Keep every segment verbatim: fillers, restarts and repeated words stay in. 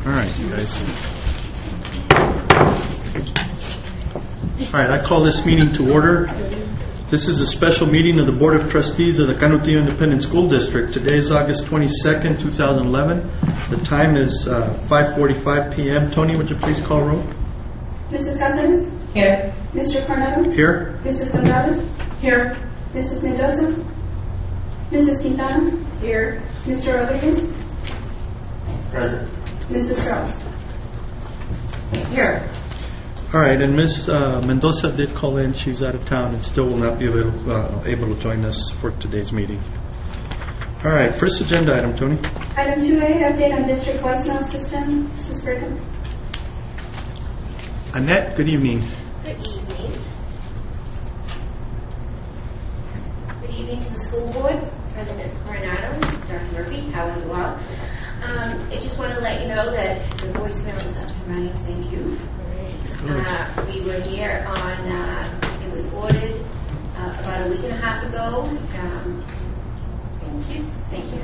All right, you guys. All right, I call this meeting to order. This is a special meeting of the Board of Trustees of the Canutillo Independent School District. Today is August twenty-second, two thousand eleven. The time is uh, five forty-five p.m. Tony, would you please call roll? Missus Cáceres? Here. Mister Coronado? Here. Missus Gonzalez? Here. Missus Mendoza? Missus Quintana? Here. Mister Rodriguez? Present. Missus Strauss? Here. All right, and Miz Uh, Mendoza did call in. She's out of town and still will not be able, uh, able to join us for today's meeting. All right, first agenda item, Tony. Item two A, update on district voicemail system. Missus Brigham? Annette, good evening. Good evening. Good evening to the school board, President Coronado, Doctor Murphy, how are you all? Um, I just want to let you know that the voicemail is up and running. Thank you. Uh, we were here on, uh, it was ordered uh, about a week and a half ago. Um, thank you. Thank you.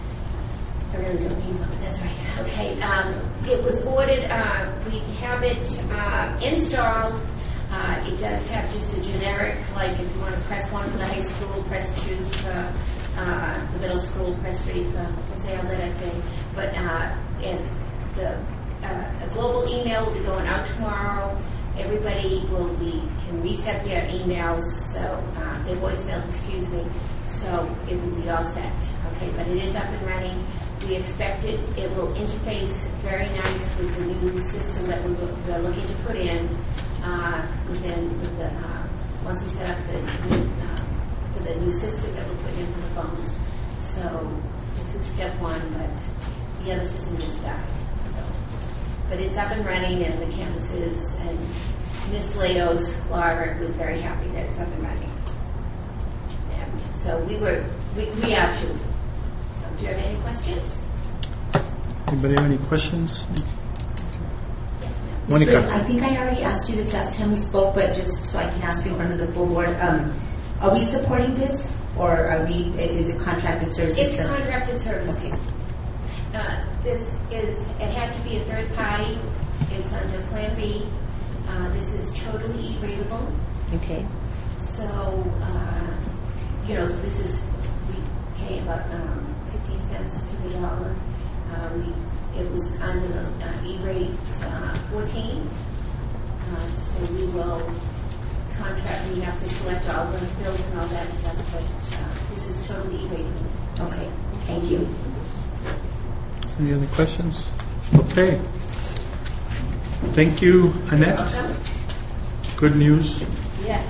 I really don't need one. That's right. Okay. Um, it was ordered. Uh, we have it uh, installed. Uh, it does have just a generic, like if you want to press one for the high school, press two for uh, the middle school, press three for Jose Aleta thing. But uh, and the uh, a global email will be going out tomorrow. Everybody will be can reset their emails, so uh, their voicemails, excuse me. So it will be all set. Okay, but it is up and running. We expect it. It will interface very nice with the new system that we are looking to put in uh, within with the uh, once we set up the new, uh, for the new system that we're putting in for the phones. So this is step one, but the other system just died. So, but it's up and running, and the campuses and Miss Leo's Laura was very happy that it's up and running. And so we were we, we are too. Do you have any questions? Anybody have any questions? Yes, ma'am. Monica. So I think I already asked you this last time we spoke, but just so I can ask in front of the full board, um, are we supporting this, or are we? Is it contracted services? It's contracted services. Uh, this is. It had to be a third party. It's under Plan B. Uh, this is totally E-ratable. Okay. So uh, you know, this is we pay about. Um, fifteen cents to the dollar. Uh, we, it was under the uh, E-rate uh, fourteen. Uh, so we will contract, we have to collect all the bills and all that stuff, but uh, this is totally E-rated. Okay. Thank you. Any other questions? Okay. Thank you, Annette. Welcome. Good news. Yes.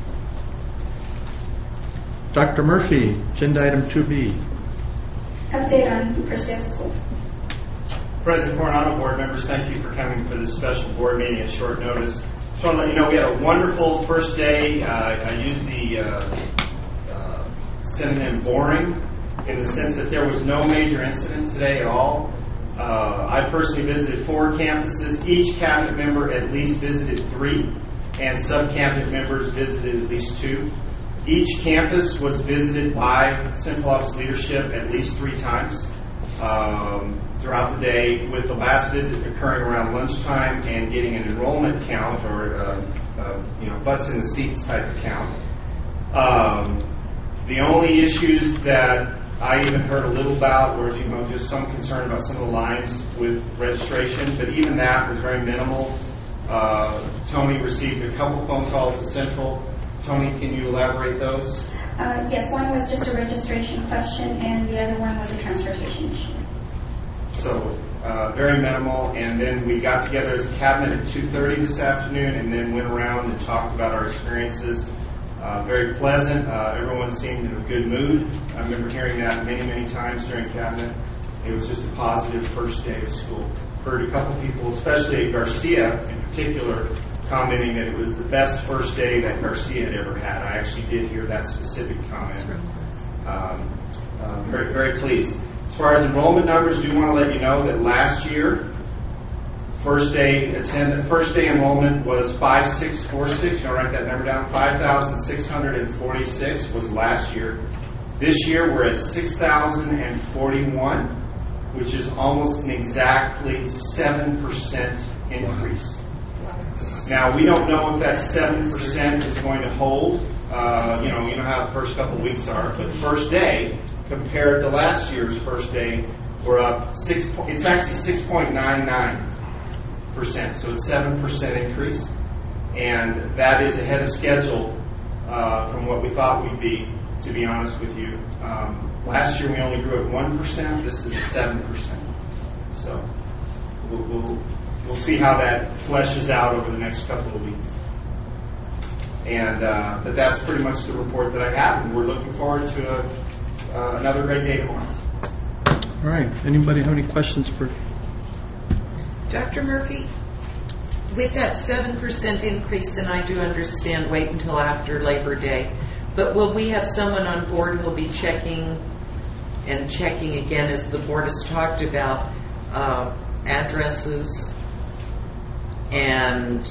Doctor Murphy, agenda item two B. Update on first day of school. President Coronado, board members, thank you for coming for this special board meeting at short notice. Just want to let you know we had a wonderful first day. Uh, I used the uh, uh, synonym boring in the sense that there was no major incident today at all. Uh, I personally visited four campuses. Each cabinet member at least visited three, and sub-cabinet members visited at least two. Each campus was visited by central office leadership at least three times um, throughout the day, with the last visit occurring around lunchtime and getting an enrollment count, or uh, uh, you know, butts in the seats type of count. Um, the only issues that I even heard a little about were, you know, just some concern about some of the lines with registration, but even that was very minimal. Uh, Tony received a couple phone calls at Central. Tony, can you elaborate those? Uh, yes, one was just a registration question, and the other one was a transportation issue. So uh, very minimal. And then we got together as a cabinet at two thirty this afternoon, and then went around and talked about our experiences. Uh, very pleasant. Uh, everyone seemed in a good mood. I remember hearing that many, many times during cabinet. It was just a positive first day of school. Heard a couple people, especially Garcia in particular, commenting that it was the best first day that Garcia had ever had. I actually did hear that specific comment. Um, uh, very, very pleased. As far as enrollment numbers, do want to let you know that last year, first day attend, first day enrollment was five six four six. You want to write that number down? five thousand six hundred forty-six was last year. This year we're at six thousand forty-one. which is almost an exactly seven percent increase. Now, we don't know if that seven percent is going to hold. Uh, you know, you know how the first couple of weeks are, but first day, compared to last year's first day, we're up six, it's actually six point nine nine percent, so it's seven percent increase, and that is ahead of schedule uh, from what we thought we'd be, to be honest with you. Um, last year we only grew at one percent, this is seven percent. So we'll, we'll, we'll see how that fleshes out over the next couple of weeks. And uh, but that's pretty much the report that I have, and we're looking forward to a, uh, another great day tomorrow. All right. Anybody have any questions for Doctor Murphy? With that seven percent increase, and I do understand wait until after Labor Day, but will we have someone on board who will be checking and checking again, as the board has talked about, uh, addresses and,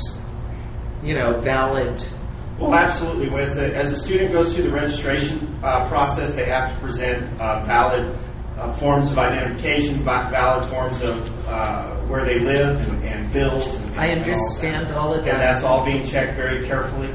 you know, valid... Well, absolutely. As the, as a student goes through the registration uh, process, they have to present uh, valid uh, forms of identification, valid forms of uh, where they live and, and bills. And, I understand and all, all of that. And that's all being checked very carefully.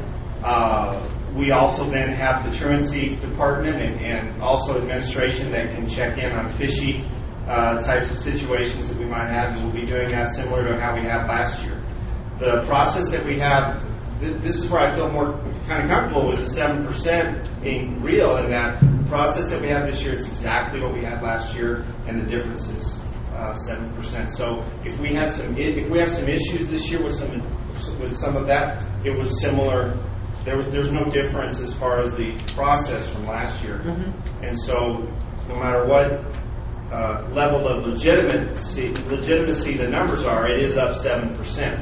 Uh, we also then have the truancy department and, and also administration that can check in on fishy uh, types of situations that we might have, and we'll be doing that similar to how we had last year. The process that we have, this is where I feel more kind of comfortable with the seven percent being real, in that the process that we have this year is exactly what we had last year, and the difference is uh, seven percent. So if we had some, if we have some issues this year with some with some of that, it was similar. There was there's no difference as far as the process from last year, mm-hmm. and so no matter what uh, level of legitimacy legitimacy the numbers are, it is up seven percent.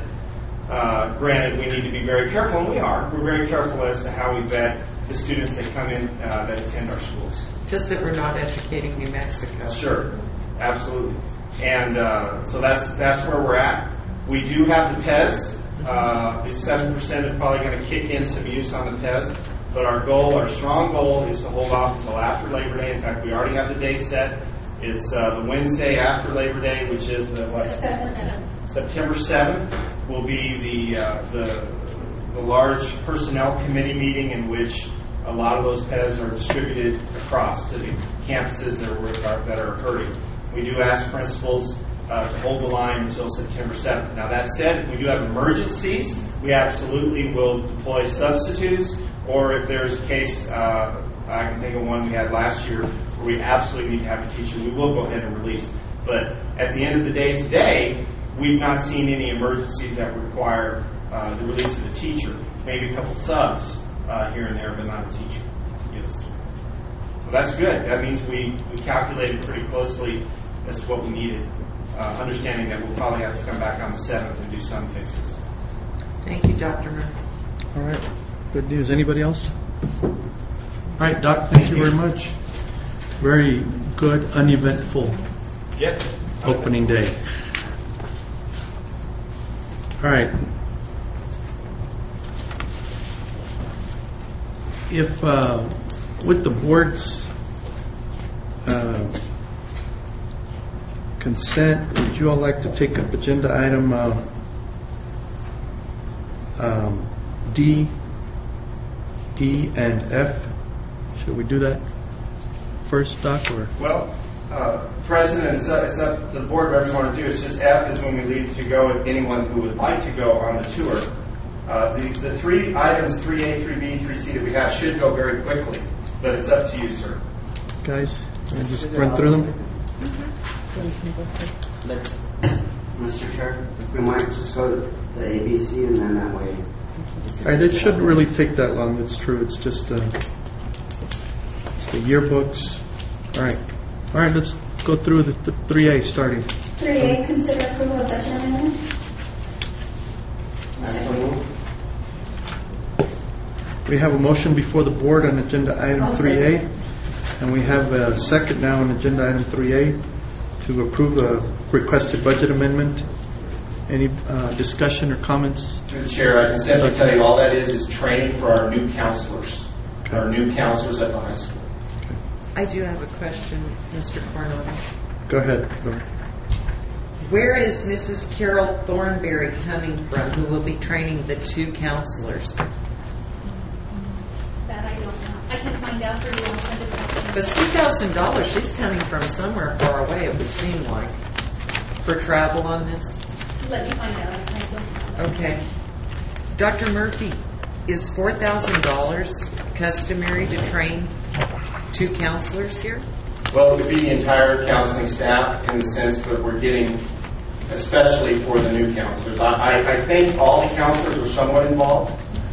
Uh, granted, we need to be very careful, and we are. We're very careful as to how we vet the students that come in uh, that attend our schools. Just that we're not educating New Mexico. Sure, absolutely. And uh, so that's that's where we're at. We do have the P E S. Uh, the seven percent is probably going to kick in some use on the P E S. But our goal, our strong goal, is to hold off until after Labor Day. In fact, we already have the day set. It's uh, the Wednesday after Labor Day, which is the what? September seventh will be the, uh, the the large personnel committee meeting in which a lot of those P E S are distributed across to the campuses that are, that are hurting. We do ask principals uh, to hold the line until September seventh. Now, that said, if we do have emergencies, we absolutely will deploy substitutes, or if there's a case, uh, I can think of one we had last year where we absolutely need to have a teacher, we will go ahead and release. But at the end of the day today, we've not seen any emergencies that require uh, the release of a teacher. Maybe a couple subs uh, here and there, but not a teacher. Yes. So that's good. That means we, we calculated pretty closely as to what we needed, uh, understanding that we'll probably have to come back on the seventh and do some fixes. Thank you, Doctor Murphy. All right. Good news. Anybody else? All right, Doc, thank you very much. Very good, uneventful Yes. opening day. All right. If, uh, with the board's uh, consent, would you all like to take up agenda item uh, um, D, E, and F? Should we do that first, Doc, or? Well, uh, President, it's up, it's up to the board whatever you want to do. It's just F is when we leave to go with anyone who would like to go on the tour. Uh, the, the three items, three A, three B, three C that we have should go very quickly, but it's up to you, sir. Guys, can I just run through them? Let's, Mister Chair, if we might just go to the A B C and then that way. All right, it shouldn't really take that long. It's true. It's just uh, it's the yearbooks. All right. All right, let's go through the th- three A starting. three A, consider approval of budget amendment. We have a motion before the board on agenda item three A, and we have a second now on agenda item three A to approve a requested budget amendment. Any uh, discussion or comments? Mister Chair, I can simply tell you all that is is training for our new counselors, Okay. our new counselors at the high school. I do have a question, Mister Coronado. Go ahead. Go. Where is Missus Carol Thornberry coming from, who will be training the two counselors? That I don't know. I can find out for you. I'll send it back to you. Because two thousand dollars, she's coming from somewhere far away, it would seem like, for travel on this. Let me find out. I don't know. Okay. Doctor Murphy, is four thousand dollars customary to train two counselors here? Well, it would be the entire counseling staff in the sense that we're getting, especially for the new counselors. I, I, I think all the counselors are somewhat involved.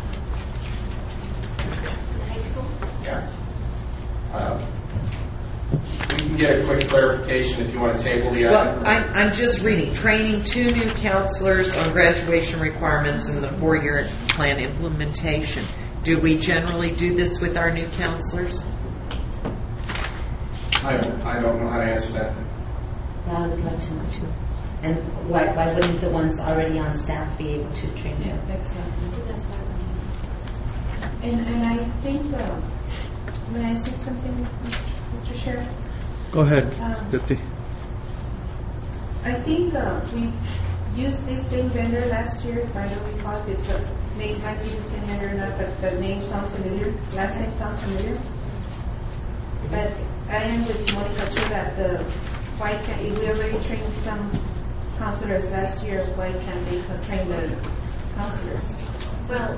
High school? Yeah. Um, we can get a quick clarification if you want to table the Well, item. I'm, I'm just reading. Training two new counselors on graduation requirements and the four-year plan implementation. Do we generally do this with our new counselors? I don't, I don't know how to answer that. Yeah, I would like to know too. And why, why wouldn't the ones already on staff be able to train them? And, and I think, uh, may I say something, Mister Sheriff? Go ahead, Um, Deputy. I think uh, we used this same vendor last year. If I don't recall, it's a name might be the same vendor or not, but the name sounds familiar. Last name sounds familiar. But I am with Monica too that the why can't if we already trained some counselors last year? Why can't they train the counselors? Well,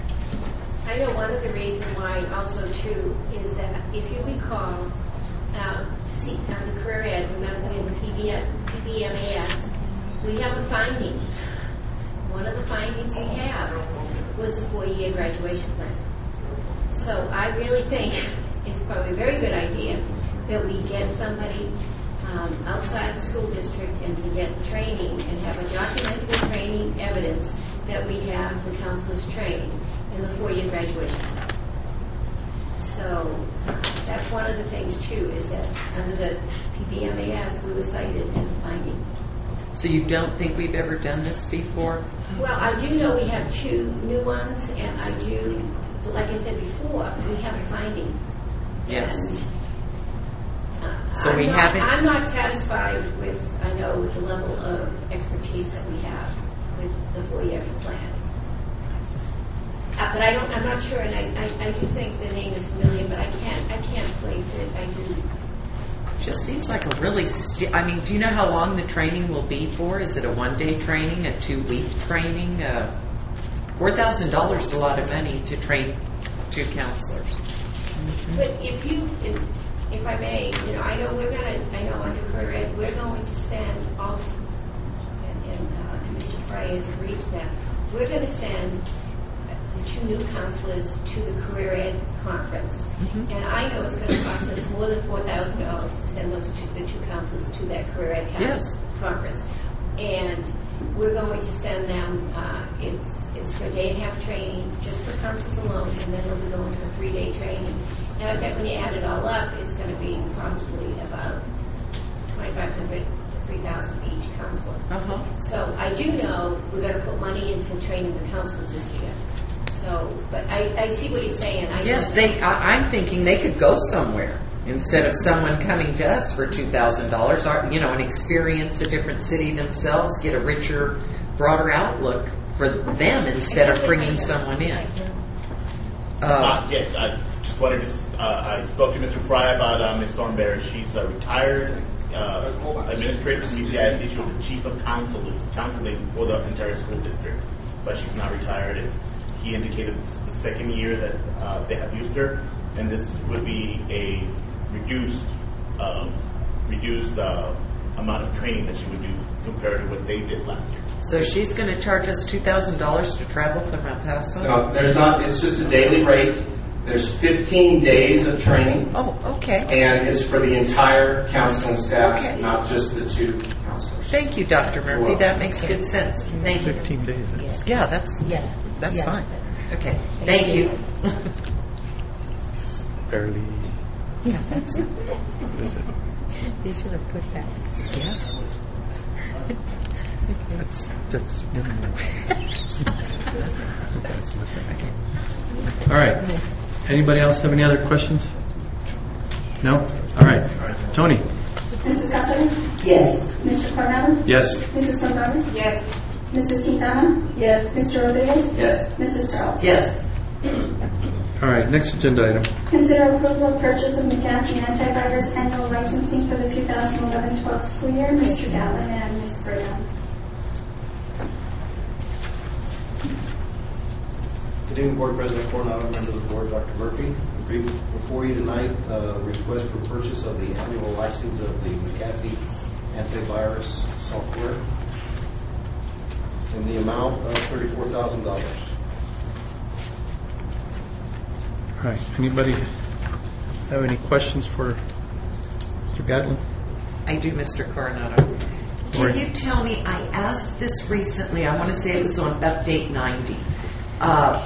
I know one of the reasons why also too is that if you recall, um, see, on the career ed, remember in the P B M A S, we have a finding. One of the findings we have was a four-year graduation plan. So I really think it's probably a very good idea that we get somebody um, outside the school district and to get training and have a documentable training evidence that we have the counselors trained in the four-year graduation plan. So that's one of the things too, is that under the P B M A S we were cited as a finding. So you don't think we've ever done this before? Well, I do know we have two new ones, and I do, like I said before, we have a finding. Yes. And, uh, So I'm we not, haven't- I'm not satisfied with, I know, with the level of expertise that we have with the four-year plan. Uh, but I don't, I'm not sure, and I, I, I do think the name is familiar, but I can't, I can't place it. I do. Just seems like a really, sti- I mean, do you know how long the training will be for? Is it a one-day training, a two-week training? Uh, four thousand dollars is a lot of money to train two counselors. But if you, if, if I may, you know, I know we're gonna, I know under career ed, we're going to send off, and, and uh, Mister Fry has agreed to that, we're gonna send the two new counselors to the career ed conference. Mm-hmm. And I know it's gonna cost us more than four thousand dollars to send those two, the two counselors to that career ed con- Yes. conference. And we're going to send them, uh, it's, it's for a day and a half training, just for counselors alone, and then they'll be going to a three-day training. And I bet when you add it all up, it's going to be probably about twenty-five hundred to three thousand for each counselor. Uh-huh. So I do know we're going to put money into training the counselors this year. So, but I, I see what you're saying. I Yes, know- they. I, I'm thinking they could go somewhere instead of someone coming to us for two thousand dollars. You know, and experience a different city themselves, get a richer, broader outlook for them instead of bringing someone in. Uh, Uh, yes, I just wanted to. Uh, I spoke to Mister Fry about uh, Miz Thornberry. She's a retired uh, administrator from U C I S D. She was the chief of counseling, counseling for the entire school district, but she's not retired. And he indicated this is the second year that uh, they have used her, and this would be a reduced, um, reduced uh, amount of training that she would do compared to what they did last year. so she's going to charge us two thousand dollars to travel from El Paso. No, there's not. It's just a daily rate. There's fifteen days of training, Oh, okay. and it's for the entire counseling staff, Okay. not just the two counselors. Thank you, Doctor Murphy. welcome. That makes good sense. Thank you. Fifteen days. That's- Yeah, that's Yeah. that's Yes. fine. Okay. Thank you. Barely. Yeah, that's it. What is it? They should have put that. Yeah. That's that's. No, no, no. That's nothing. All right. Anybody else have any other questions? No. All right. Tony. Missus Casares? Yes. Mister Coronado? Yes. Missus Gonzalez? Yes. Missus Quintana? Yes. Mister Rodriguez? Yes. Missus Strauss? Yes. All right, next agenda item. Consider approval of purchase of McAfee antivirus annual licensing for the two thousand eleven twelve school year. Mister Gatlin and Miz Burnham. Good evening, Board President Coronado, members of the board, Doctor Murphy. We bring before you tonight a request for purchase of the annual license of the McAfee antivirus software in the amount of thirty-four thousand dollars. All right, anybody have any questions for Mister Gatlin? I do, Mister Coronado. Can you tell me, I asked this recently, I want to say it was on Update ninety. Uh,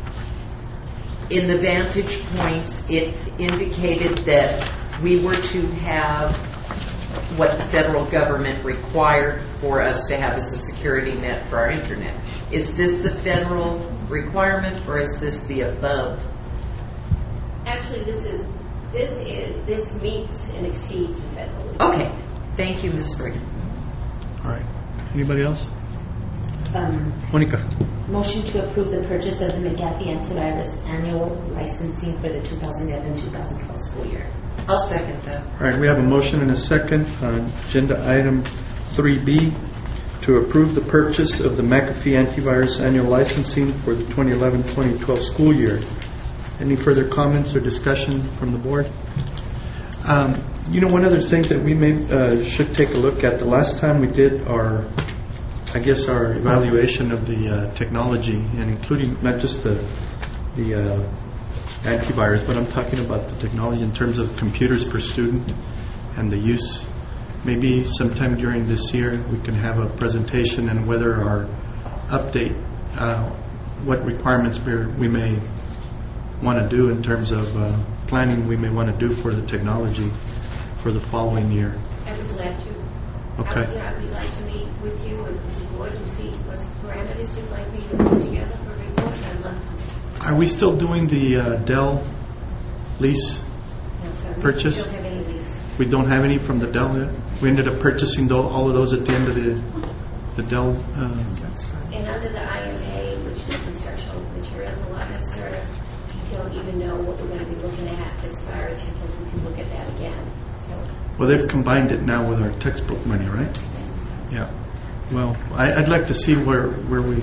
in the Vantage Points, it indicated that we were to have what the federal government required for us to have as a security net for our internet. Is this the federal requirement, or is this the above? Actually, this is, this is, this meets and exceeds the federal law. Okay. Thank you, Miz Brigham. All right, anybody else? Um, Monica? Motion to approve the purchase of the McAfee antivirus annual licensing for the two thousand eleven two thousand twelve school year. I'll second that. All right, we have a motion and a second on agenda item three B to approve the purchase of the McAfee antivirus annual licensing for the twenty eleven twenty twelve school year. Any further comments or discussion from the board? Um, you know, one other thing that we may uh, should take a look at, the last time we did our, I guess, our evaluation of the uh, technology, and including not just the the uh, antivirus, but I'm talking about the technology in terms of computers per student and the use. Maybe sometime during this year we can have a presentation and whether our update, uh, what requirements we we may want to do in terms of uh, planning we may want to do for the technology for the following year. I would glad to. Okay. I would, I would like to meet with you and the board and see what parameters you'd like me to put together for a report. I'd love to. Are we still doing the uh, Dell lease No, sir. purchase? We don't have any lease. We don't have any from the Dell yet? We ended up purchasing tho- all of those at the end of the, the Dell. Uh, And under the I M A, which is constructional materials, a lot of sir, you don't even know what we're going to be looking at as far as, because we can look at that again. So, well, they've combined it now with our textbook money, right? Yeah. Well, I, I'd like to see where where we.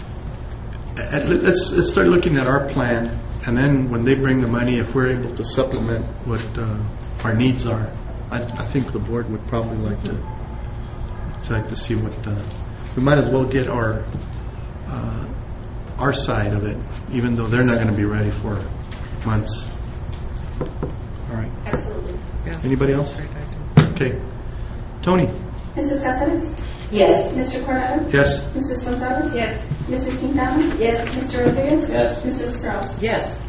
At, let's let's start looking at our plan, and then when they bring the money, if we're able to supplement what uh, our needs are, I, I think the board would probably like to like to see what uh, we might as well get our uh, our side of it, even though they're not going to be ready for months. All right. absolutely. Yeah. Anybody else? Okay. Tony? Missus Casares? Yes. Mister Coronado? Yes. Missus Gonzalez? Yes. Missus Quintana? Yes. Mister Rodriguez? Yes. Missus Strauss? Yes.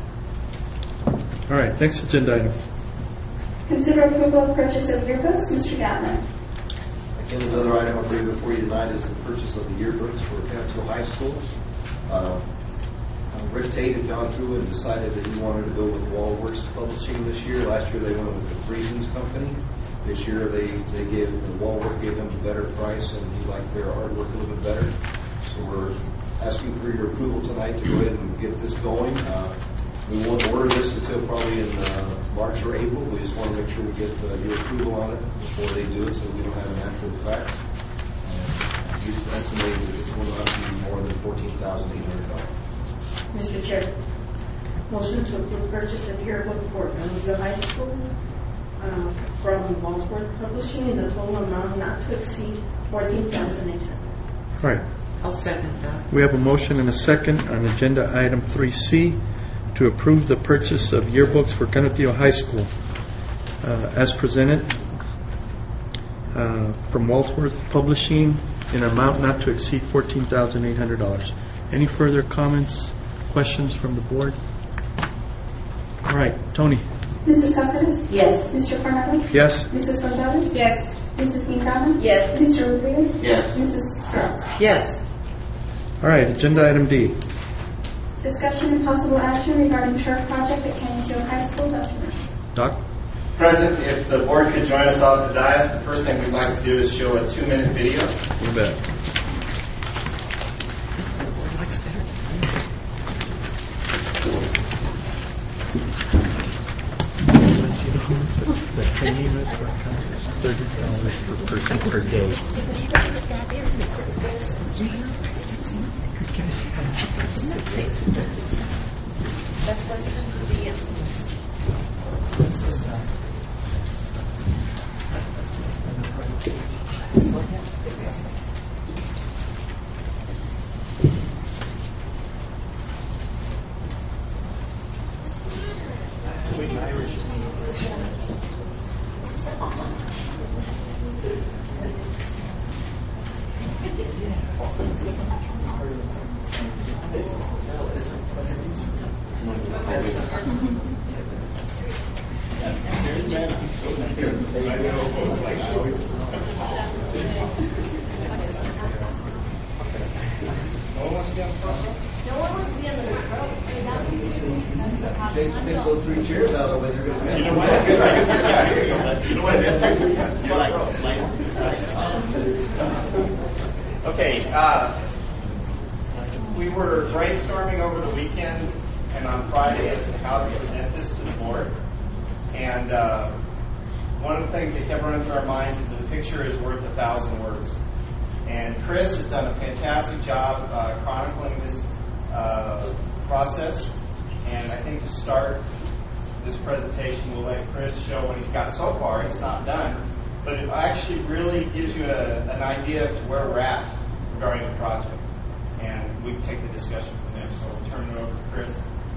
All right. Next agenda item. Consider approval of purchase of yearbooks. Mister Gatlin? Again, another item I bring before you tonight is the purchase of the yearbooks for Canfield High Schools. Uh, Rick Tate had gone through and decided that he wanted to go with Wallworks Publishing this year. Last year they went with the Friesens Company. This year they, they gave, the Wallwork gave them a better price, and he liked their artwork a little bit better. So we're asking for your approval tonight to go ahead and get this going. Uh, we won't order this until probably in uh, March or April. We just want to make sure we get uh, your approval on it before they do it, so we don't have an after the fact. Uh, you estimated that this will not be more than fourteen thousand eight hundred dollars. Mister Chair, motion to approve purchase of yearbook for Glenview High School uh, from Wadsworth Publishing in the total amount not to exceed fourteen thousand eight hundred dollars. All right. I'll second that. We have a motion and a second on agenda item three C to approve the purchase of yearbooks for Canutillo High School uh, as presented uh, from Wadsworth Publishing in an amount not to exceed fourteen thousand eight hundred dollars. Any further comments, questions from the board? All right, Tony. Missus Casares? Yes. Mister Coronado? Yes. Missus Gonzalez? Yes. Missus Quintana? Yes. Mister Rodriguez? Yes. Missus Strauss? Yes. All right, agenda item D. Discussion and possible action regarding turf project at Canutillo High School. Doctor Murphy. Doc? President, if the board could join us off the dais, the first thing we'd like to do is show a two-minute video. You bet. The training restaurant costs thirty dollars per person per day. That's what's going to be. No one wants to be on the front. Is that what you do? That's the Take, problem. take those three chairs out of the way, they're gonna. You know what? You know what? Okay, uh, we were brainstorming over the weekend and on Friday as to how to present this to the board. And uh, one of the things that kept running through our minds is that a picture is worth a thousand words. And Chris has done a fantastic job uh, chronicling this uh, process. And I think to start this presentation, we'll let Chris show what he's got so far. It's not done, but it actually really gives you a, an idea of where we're at regarding the project. And we can take the discussion from there. So we'll turn it over to Chris.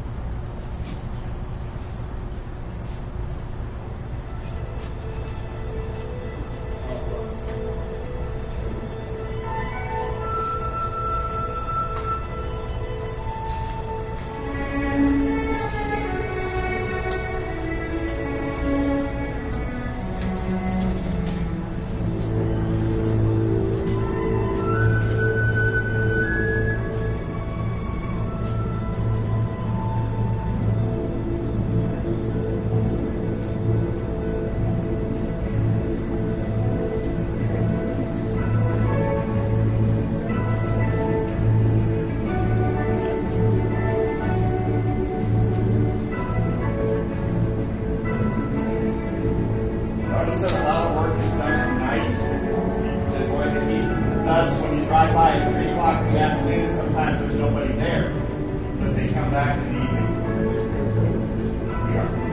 Notice that a lot of work is done at night to avoid the heat. Thus, when you drive by at three o'clock in the afternoon, sometimes there's nobody there, but they come back in the evening. We are.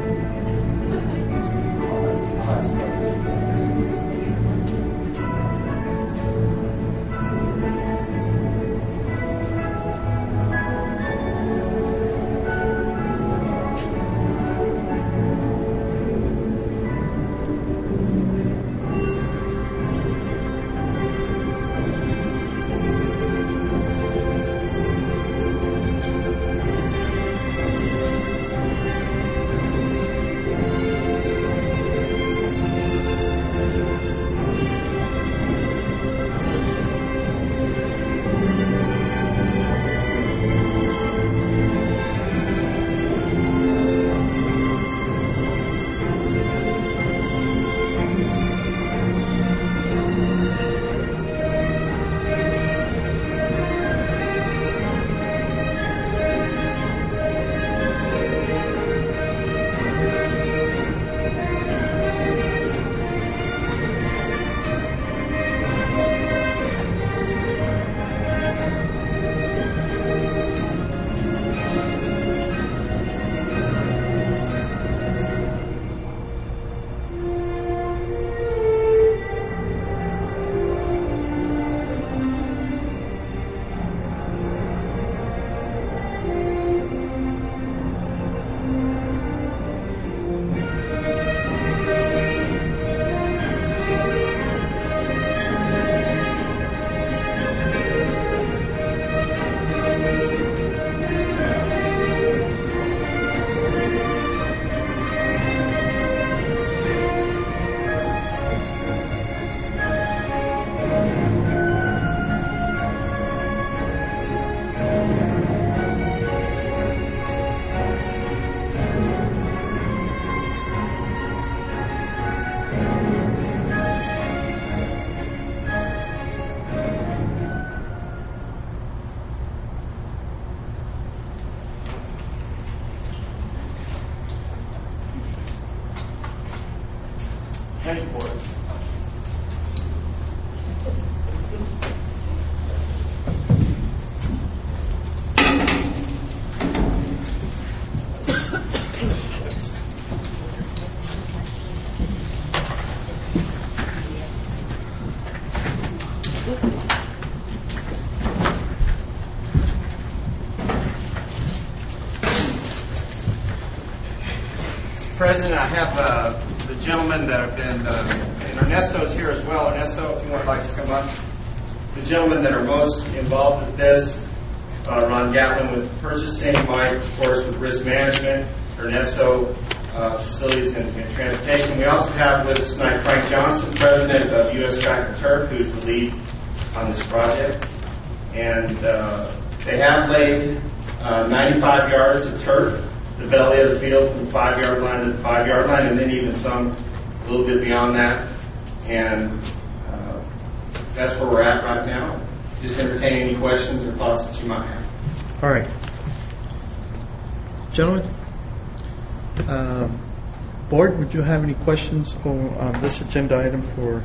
President, I have uh, the gentlemen that have been, uh, and Ernesto's here as well. Ernesto, if you would like to come up. The gentlemen that are most involved with this, uh, Ron Gatlin with purchasing, Mike, of course, with risk management, Ernesto, uh, facilities and, and transportation. We also have with us tonight Frank Johnson, president of U S Track and Turf, who's the lead on this project. And uh, they have laid uh, ninety-five yards of turf, the belly of the field from the five-yard line to the five-yard line, and then even some a little bit beyond that. And uh, that's where we're at right now. Just entertain any questions or thoughts that you might have. All right. Gentlemen, um, Board, would you have any questions on, on this agenda item for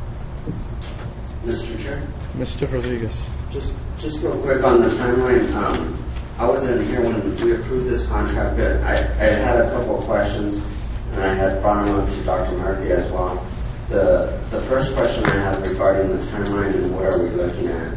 Mister Chair? Mister Rodriguez? Just, just real quick on the timeline. Um, I wasn't here when we approved this contract, but I, I had a couple of questions, and I had brought them up to Doctor Murphy as well. The the first question I have regarding the timeline and what are we looking at?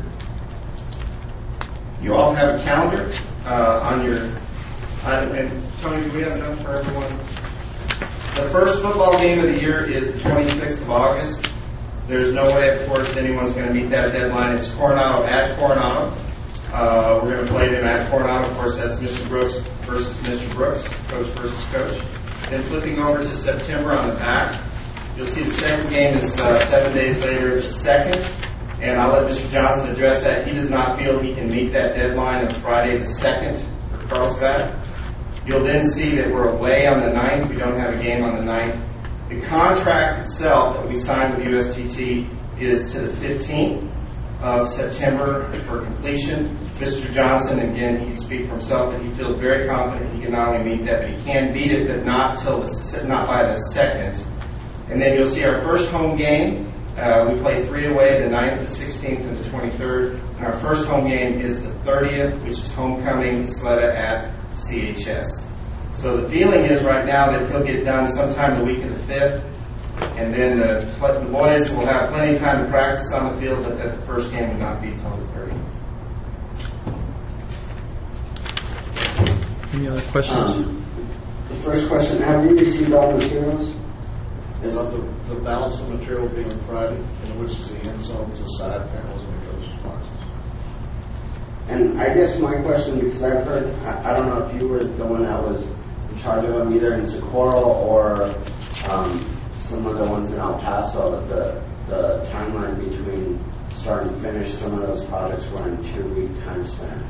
You all have a calendar uh, on your. Uh, and Tony, do we have enough for everyone? The first football game of the year is the twenty-sixth of August. There's no way, of course, anyone's going to meet that deadline. It's Coronado at Coronado. Uh, we're going to play them at Coronado. Of course, that's Mister Brooks versus Mister Brooks, coach versus coach. Then flipping over to September on the back, you'll see the second game is uh, seven days later, the second. And I'll let Mister Johnson address that. He does not feel he can meet that deadline of Friday the second for Carlsbad. You'll then see that we're away on the ninth. We don't have a game on the ninth. The contract itself that we signed with U S T T is to the fifteenth of September for completion. Mister Johnson, again, he can speak for himself, but he feels very confident he can not only meet that, but he can beat it, but not till the, not by the second. And then you'll see our first home game. Uh, we play three away, the ninth, the sixteenth, and the twenty-third. And our first home game is the thirtieth, which is homecoming Sleda at C H S. So the feeling is right now that he'll get done sometime the week of the fifth, and then the, the boys will have plenty of time to practice on the field, but that the first game will not be until the thirtieth. Any other questions? Um, the first question, have you received all materials? Is the, the balance of material being Friday, in which is the end zones, the side panels, and the coaches' boxes. And I guess my question, because I've heard, I, I don't know if you were the one that was in charge of them, either in Socorro or um, some of the ones in El Paso, the, the timeline between start and finish, some of those projects were in two-week time span.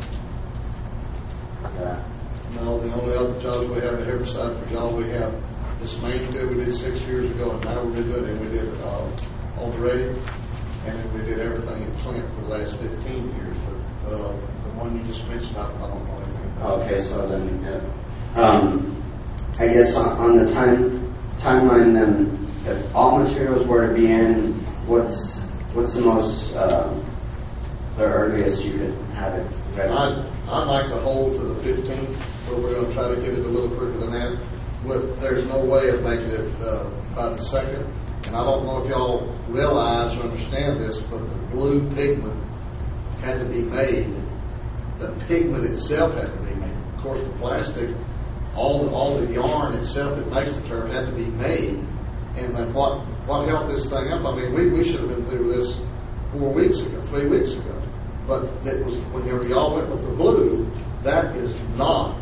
Yeah. No, the only other jobs we have at Riverside for y'all, we have this main field we did six years ago, and now we're doing it. We did uh, Alderete, and then we did everything in Flint for the last fifteen years. But uh, the one you just mentioned, I, I don't know anything about. Okay, so then, yeah. um, I guess on, on the time timeline, then, if all materials were to be in, what's what's the most, uh, the earliest you could have it ready? I'd, I'd like to hold to the fifteenth, but we're going to try to get it a little quicker than that. But there's no way of making it uh, by the second. And I don't know if y'all realize or understand this, but the blue pigment had to be made. The pigment itself had to be made. Of course, the plastic, all the, all the yarn itself that makes the turf had to be made. And then what what held this thing up? I mean, we, we should have been through this four weeks ago, three weeks ago. But that was whenever y'all went with the blue, that is not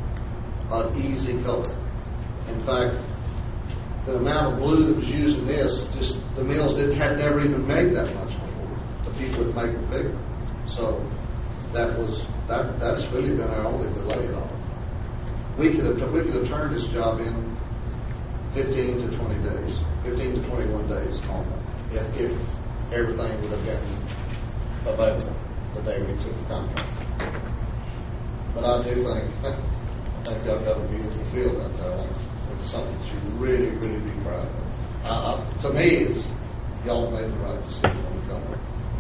an easy color. In fact, the amount of blue that was used in this, just the mills didn't had never even made that much before. The people that make the pigment. So that was that. That's really been our only delay on it. We could have we could have turned this job in fifteen to twenty days, fifteen to twenty-one days on it, if, if everything would have been available the day we took the contract. But I do think I think y'all got a beautiful field out there. I think it's something that you really, really be proud of. Uh, to me, it's y'all made the right decision on the company.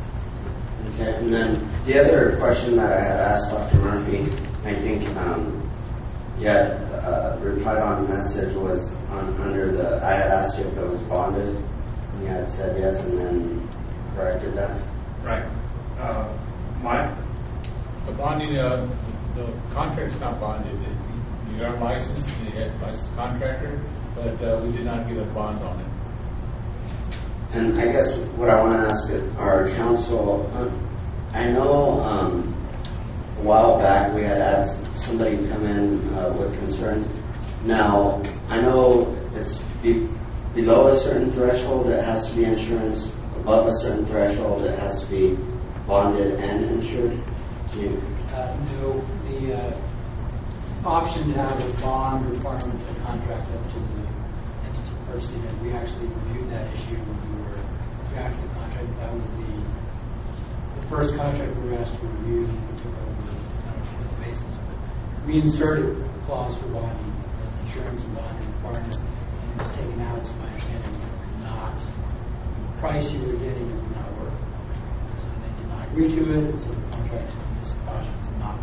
Okay, and then the other question that I had asked Doctor Murphy, I think um, you had uh, replied on a message was on, under the, I had asked you if it was bonded, and you had said yes, and then corrected that. Right. Uh, Mike? The bonding, uh, the contract's not bonded. It, you We are licensed, yes, licensed contractor, but uh, we did not get a bond on it. And I guess what I want to ask our council, uh, I know um, a while back we had had somebody come in uh, with concerns. Now, I know it's be below a certain threshold it has to be insurance, above a certain threshold it has to be bonded and insured. Do you, Uh, no, the uh, option to have a bond requirement to contracts up to the entity person, and we actually reviewed that issue when we were drafting the contract. That was the the first contract we were asked to review, and we took over on a monthly basis. But we inserted a clause for bonding, insurance and bonding requirement, and it was taken out, as my understanding, it could not, the price you were getting it would not work. So they did not agree to it, so the contract is cautious.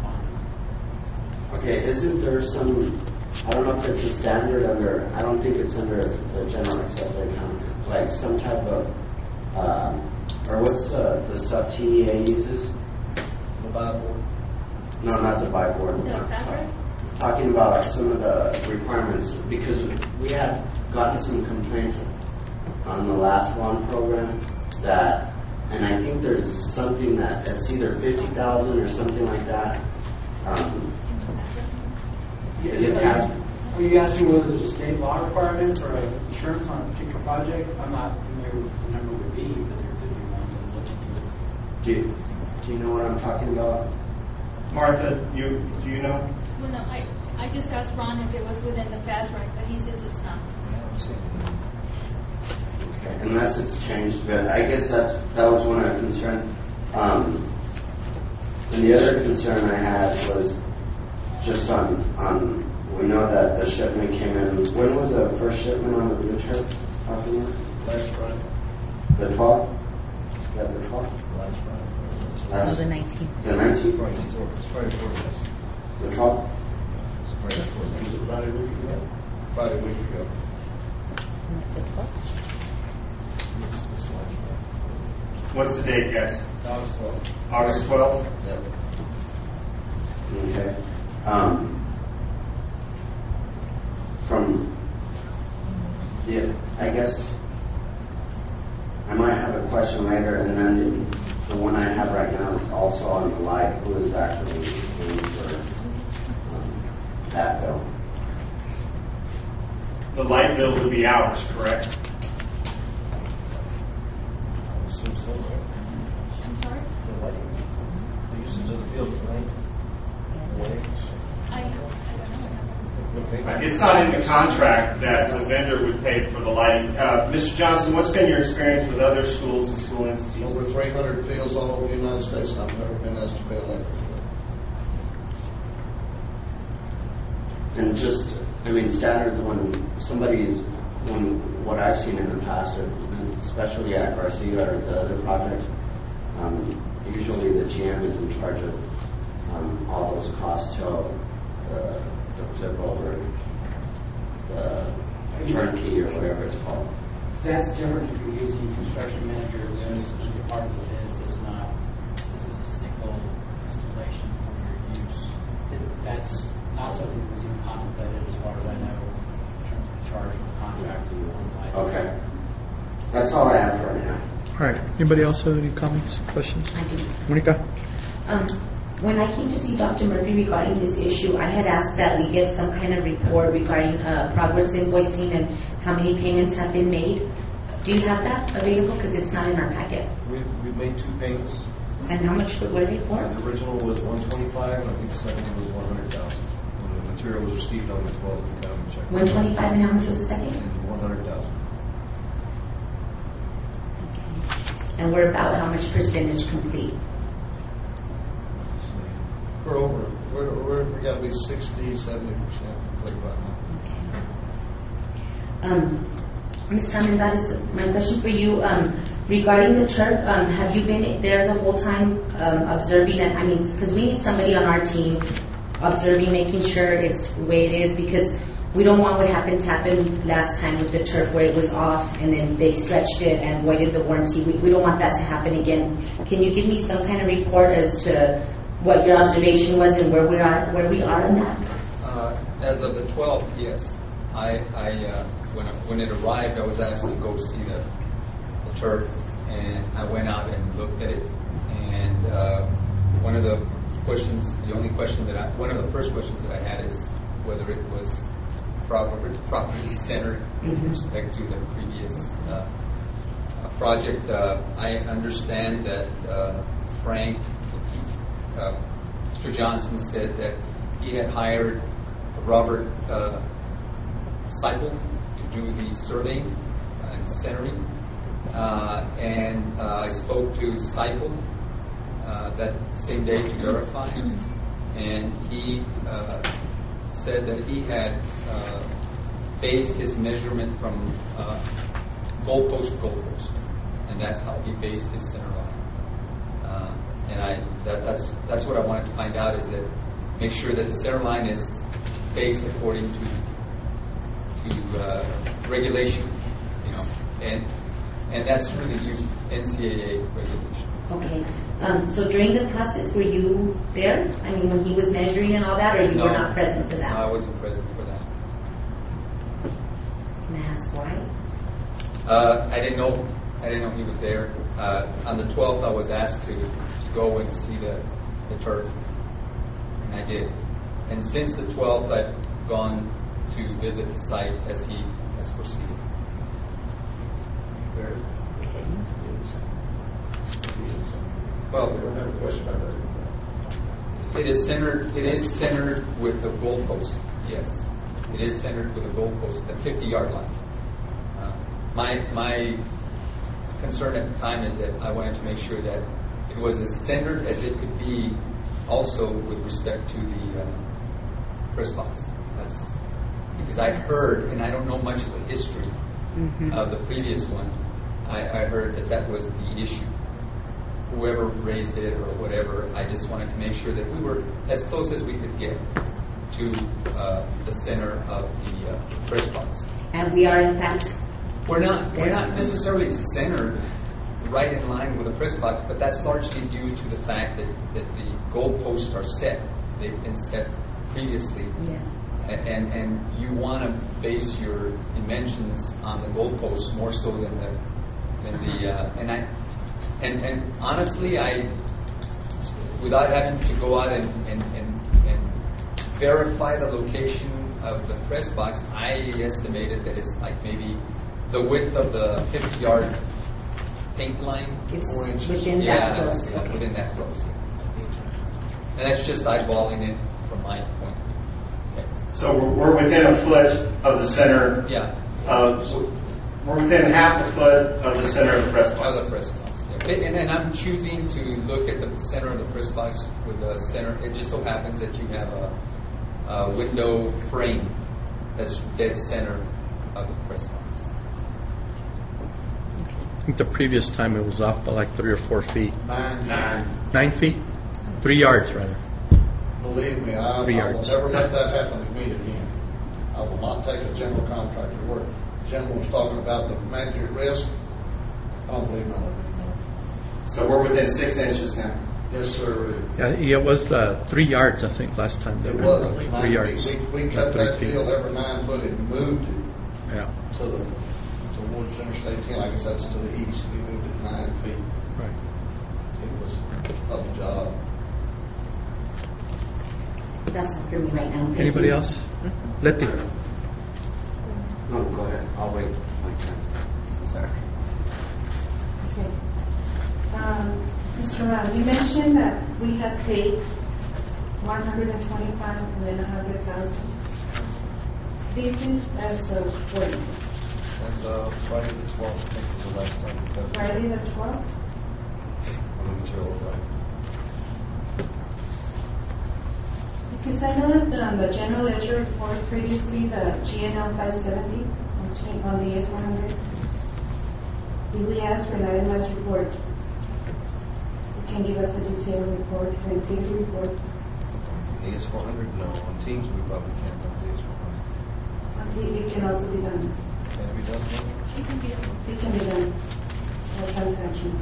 Okay, isn't there some, I don't know if it's a standard under, I don't think it's under the general accepted account, like some type of, uh, or what's the, the stuff T E A uses? The buy board? No, not the buy board. No, password? Talking about some of the requirements, because we had gotten some complaints on the last one program that, and I think there's something that, it's either fifty thousand or something like that. Um, Is it tax? Are you asking whether there's a state law requirement for insurance on a particular project? I'm not familiar with what the number would be, but there could be one that looks into it. Do you, do you know what I'm talking about? Martha, you do you know? Well, no, I, I just asked Ron if it was within the FASRAC, but he says it's not. Okay, unless it's changed, but I guess that's, that was one of the concerns. Um, and the other concern I had was just on, on, we know that the shipment came in, when was the first shipment on the blue chip? Last Friday. The twelfth? Is that the twelfth? Last Friday. Last, No, the nineteenth. The nineteenth? Friday, it's Friday before this. The twelfth? Friday before this. Friday week ago. Friday week ago. The twelfth? What's the date, guys? August twelfth. August twelfth? Yep. Okay. Um, from, yeah, I guess I might have a question later, and then the one I have right now is also on the light. Who is actually paying for um, that bill? The light bill would be ours, correct? I assume so, right? I'm sorry? The lighting. The usage of the field tonight. I, I don't know. It's not in the contract that the vendor would pay for the lighting. Uh, Mister Johnson, what's been your experience with other schools and school entities? Over three hundred fields all over the United States, and I've never been asked to pay a light bill. And just, I mean, standard when somebody's, when what I've seen in the past, especially at Garcia or the other projects, um, usually the G M is in charge of um, all those costs till the, the flip over, the turnkey or whatever it's called. That's different if you're using construction manager, then the department it is, it's not, this is a single installation for your use. It- That's not something that was even contemplated as far as I know, in terms of charge for the contract. Okay. That's all I have for right now. All right. Anybody else have any comments, questions? I do. Monica? Um, when I came to see Doctor Murphy regarding this issue, I had asked that we get some kind of report regarding uh, progress invoicing and how many payments have been made. Do you have that available? Because it's not in our packet. We've, we've made two payments. And how much, what are they for? Uh, the original was one twenty-five, and I think the second one was one hundred thousand. When the material was received on the twelfth, we got them checked. one twenty-five, and how much was the second? one hundred thousand. And we're about how much percentage complete? We're over. We're, we're, we got to be sixty, seventy percent complete right now. Um, Miz Carmen, that is my question for you. Um, regarding the turf, um, have you been there the whole time um, observing? And I mean, because we need somebody on our team observing, making sure it's the way it is, because we don't want what happened to happen last time with the turf where it was off and then they stretched it and voided the warranty. We, we don't want that to happen again. Can you give me some kind of report as to what your observation was and where we are, where we are in that? Uh, as of the twelfth, yes. I, I uh, when, I, when it arrived, I was asked to go see the, the turf, and I went out and looked at it. And uh, one of the questions, the only question that I, one of the first questions that I had is whether it was proper, properly centered with respect to the previous uh, uh, project. Uh, I understand that uh, Frank, uh, Mister Johnson said that he had hired Robert uh, Seipel to do the surveying and centering. Uh, and uh, I spoke to Seipel uh, that same day to verify, and he uh, said that he had uh, based his measurement from uh, goalpost to goalpost, and that's how he based his center line. Uh, and I that, that's that's what I wanted to find out, is that make sure that the center line is based according to to uh, regulation, you know, and and that's really used N C A A regulation. Okay. Um, so during the process, were you there? I mean, when he was measuring and all that, or you no, were not present for that? No, I wasn't present for that. Can I ask why? Uh, I didn't know. I didn't know he was there. Uh, on the twelfth, I was asked to, to go and see the, the turf, and I did. And since the twelfth, I've gone to visit the site as he has proceeded. Okay. Well, I have a question about that. it is centered. It is centered with the goalpost. Yes, it is centered with a goalpost, the fifty-yard line. Uh, my my concern at the time is that I wanted to make sure that it was as centered as it could be, also with respect to the uh, press box. That's because I heard, and I don't know much of the history mm-hmm. of the previous one. I, I heard that that was the issue. Whoever raised it or whatever, I just wanted to make sure that we were as close as we could get to uh, the center of the uh, press box. And we are, in fact, we're not we're not necessarily centered right in line with the press box, but that's largely due to the fact that, that the goalposts are set. They've been set previously. Yeah. And and you want to base your dimensions on the goalposts more so than the than the uh, and I and and honestly, I without having to go out and and, and, and verify the location of the press box, I estimated that it's like maybe the width of the fifty-yard paint line. It's four inches. within yeah, that close. Yeah, Okay. within that close. And that's just eyeballing it from my point. Okay. So we're, we're within a foot of the center. Yeah. Uh, we're within half a foot of the center of the press box. Of the press box. Yeah. And, and I'm choosing to look at the center of the press box with the center. It just so happens that you have a, a window frame that's dead center of the press box. I think the previous time it was off by like three or four feet. Nine. Nine. Nine feet? Three yards, rather. Believe me, I, Three I will yards. never let that happen to me again. I will not take a general contractor to work. The gentleman was talking about the manager at risk. I don't believe none of it. No. So we're within six inches now. Yes, sir. Yeah, it was uh, three yards, I think, last time. It was. It was Three nine yards. feet. We, we not cut three that feet. field every nine foot and moved it Yeah. to the towards Interstate ten. I guess that's to the east. We moved it nine feet. Right. It was a job. That's all for me right now. Thank Anybody you. else? Letty. No, go ahead. I'll wait my turn. Sorry. Okay. Um, Mister Ram, you mentioned that we have paid one hundred twenty-five and then one hundred thousand. This is as of when? As uh, Friday the twelfth, I think was the last time we cut. Friday the twelfth? On the material, right? Because I know that um, the general ledger report previously, the G N L five seventy on G- on the S one hundred, if we ask for an itemized report, you can give us a detailed report, an executive report. The S four hundred, no. On Teams, we probably can't do the S four hundred. Um, It it can also be done. Can it be done? It can be done. It can be done. All transactions.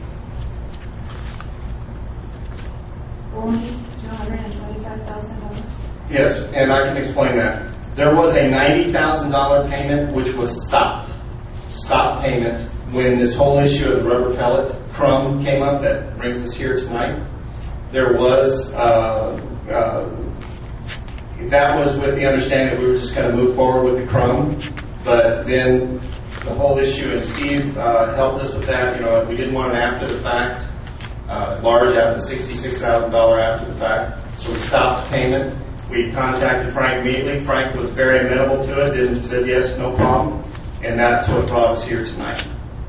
Only two hundred twenty-five thousand dollars. Yes, and I can explain that. There was a ninety thousand dollars payment which was stopped. Stop payment when this whole issue of the rubber pellet crumb came up that brings us here tonight. There was, uh, uh, that was with the understanding that we were just going to move forward with the crumb, but then the whole issue, and Steve uh, helped us with that, you know, we didn't want it after the fact, uh, large after sixty-six thousand dollars after the fact, so we stopped payment. We contacted Frank immediately. Frank was very amenable to it and said yes, no problem, and that's what brought us here tonight.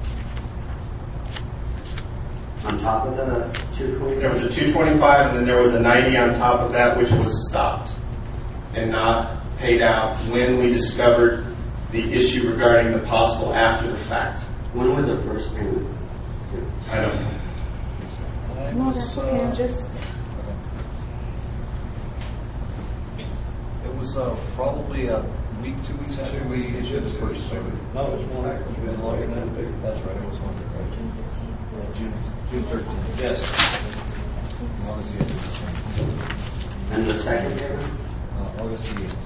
On top of the two twenty-five? There was a two twenty-five, and then there was a ninety on top of that, which was stopped and not paid out when we discovered the issue regarding the possible after the fact. When was the first payment? I don't know. No, that's okay. I'm just. It was uh, probably a week, two weeks after we issued the purchase order. No, it was one. It's been longer than that. That's right, it was one. Uh, June, June thirteenth. Yes. August the eighth. And the second payment? Uh, August the eighth.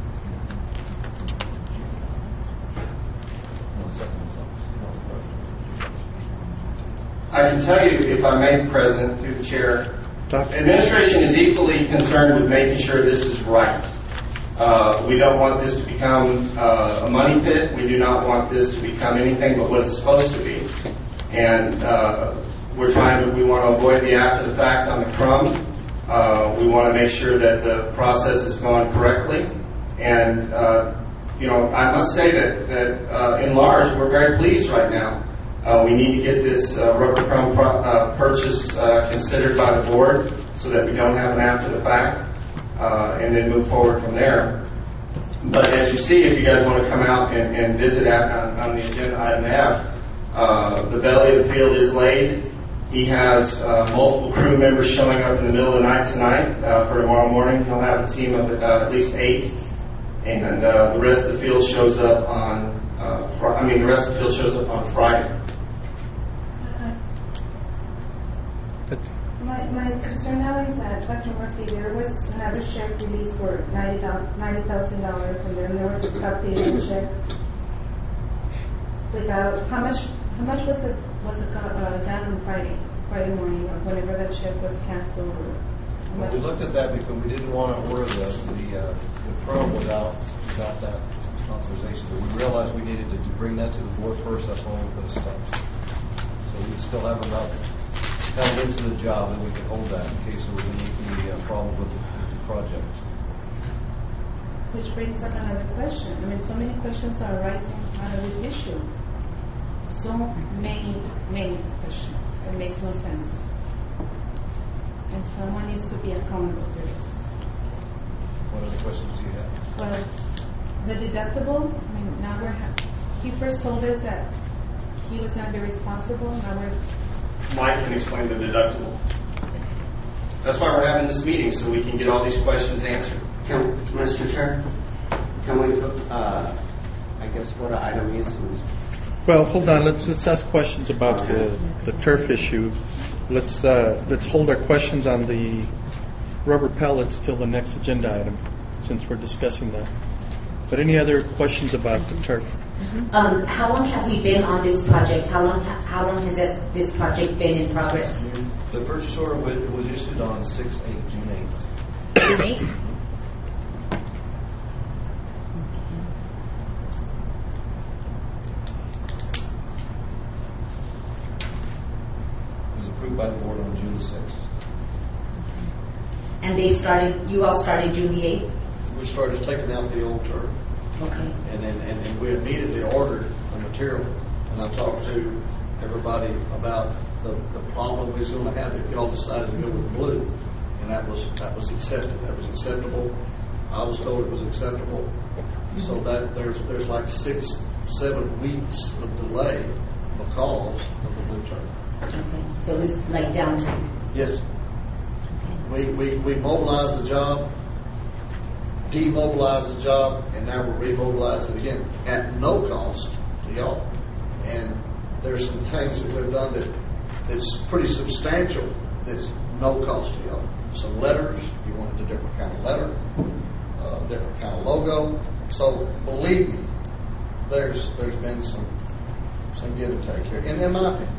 No, the second was August. I can tell you, if I may, President, through the chair, administration is equally concerned with making sure this is right. Uh, we don't want this to become uh, a money pit. We do not want this to become anything but what it's supposed to be. And uh, we're trying to, we want to avoid the after the fact on the crumb. Uh, we want to make sure that the process is going correctly. And, uh, you know, I must say that, that uh, in large, we're very pleased right now. Uh, we need to get this uh, rubber crumb pro- uh, purchase uh, considered by the board so that we don't have an after the fact. Uh, and then move forward from there. But as you see, if you guys want to come out and, and visit on, on the agenda item F, uh, the belly of the field is laid. He has uh, multiple crew members showing up in the middle of the night tonight. Uh, for tomorrow morning, he'll have a team of uh, at least eight, and uh, the rest of the field shows up on. Uh, fr- I mean, the rest of the field shows up on Friday. My, my concern now is that Doctor Murphy, there was another check released for ninety thousand dollars, and then there was a stop payment check. Without how much? How much was it was it uh, done on Friday, Friday morning, or whenever that check was canceled? Or how Well, much? we looked at that because we didn't want to order the the, uh, the crumb without without that authorization. But we realized we needed to, to bring that to the board first. That's why we put a stop. So we still have enough held into the job that we could hold that in case there was any, any uh, problem with the, with the project. Which brings up another question. I mean, so many questions are arising out of this issue. So many, many questions. It makes no sense. And someone needs to be accountable for this. What other questions do you have? Well, the deductible, I mean, now we're, ha- he first told us that he was going to be responsible. Now we're, Mike can explain the deductible. That's why we're having this meeting, so we can get all these questions answered. Can, Mister Chair, can we, uh, I guess, go to item E? Well, hold on. Let's let's ask questions about the, the turf issue. Let's uh, let's hold our questions on the rubber pellets till the next agenda item, since we're discussing that. But any other questions about the turf? Um, how long have we been on this project? How long ha- how long has this, this project been in progress? The purchase order was, was issued on six eight, June eighth. June eighth? It was approved by the board on June sixth. And they started, you all started June the eighth? We started taking out the old turf. Okay. And then, and then we immediately ordered the material. And I talked to everybody about the, the problem we was going to have if y'all decided to go with blue. And that was, that was accepted. That was acceptable. I was told it was acceptable. So that there's, there's like six, seven weeks of delay because of the blue turf. Okay. So it was like downtime? Yes. We, we, we mobilized the job, demobilized the job, and now we're remobilizing it again at no cost to y'all. And there's some things that we've done that that's pretty substantial that's no cost to y'all. Some letters, you wanted a different kind of letter. uh, different kind of logo. So believe me, there's there's been some some give and take here, in, in my opinion.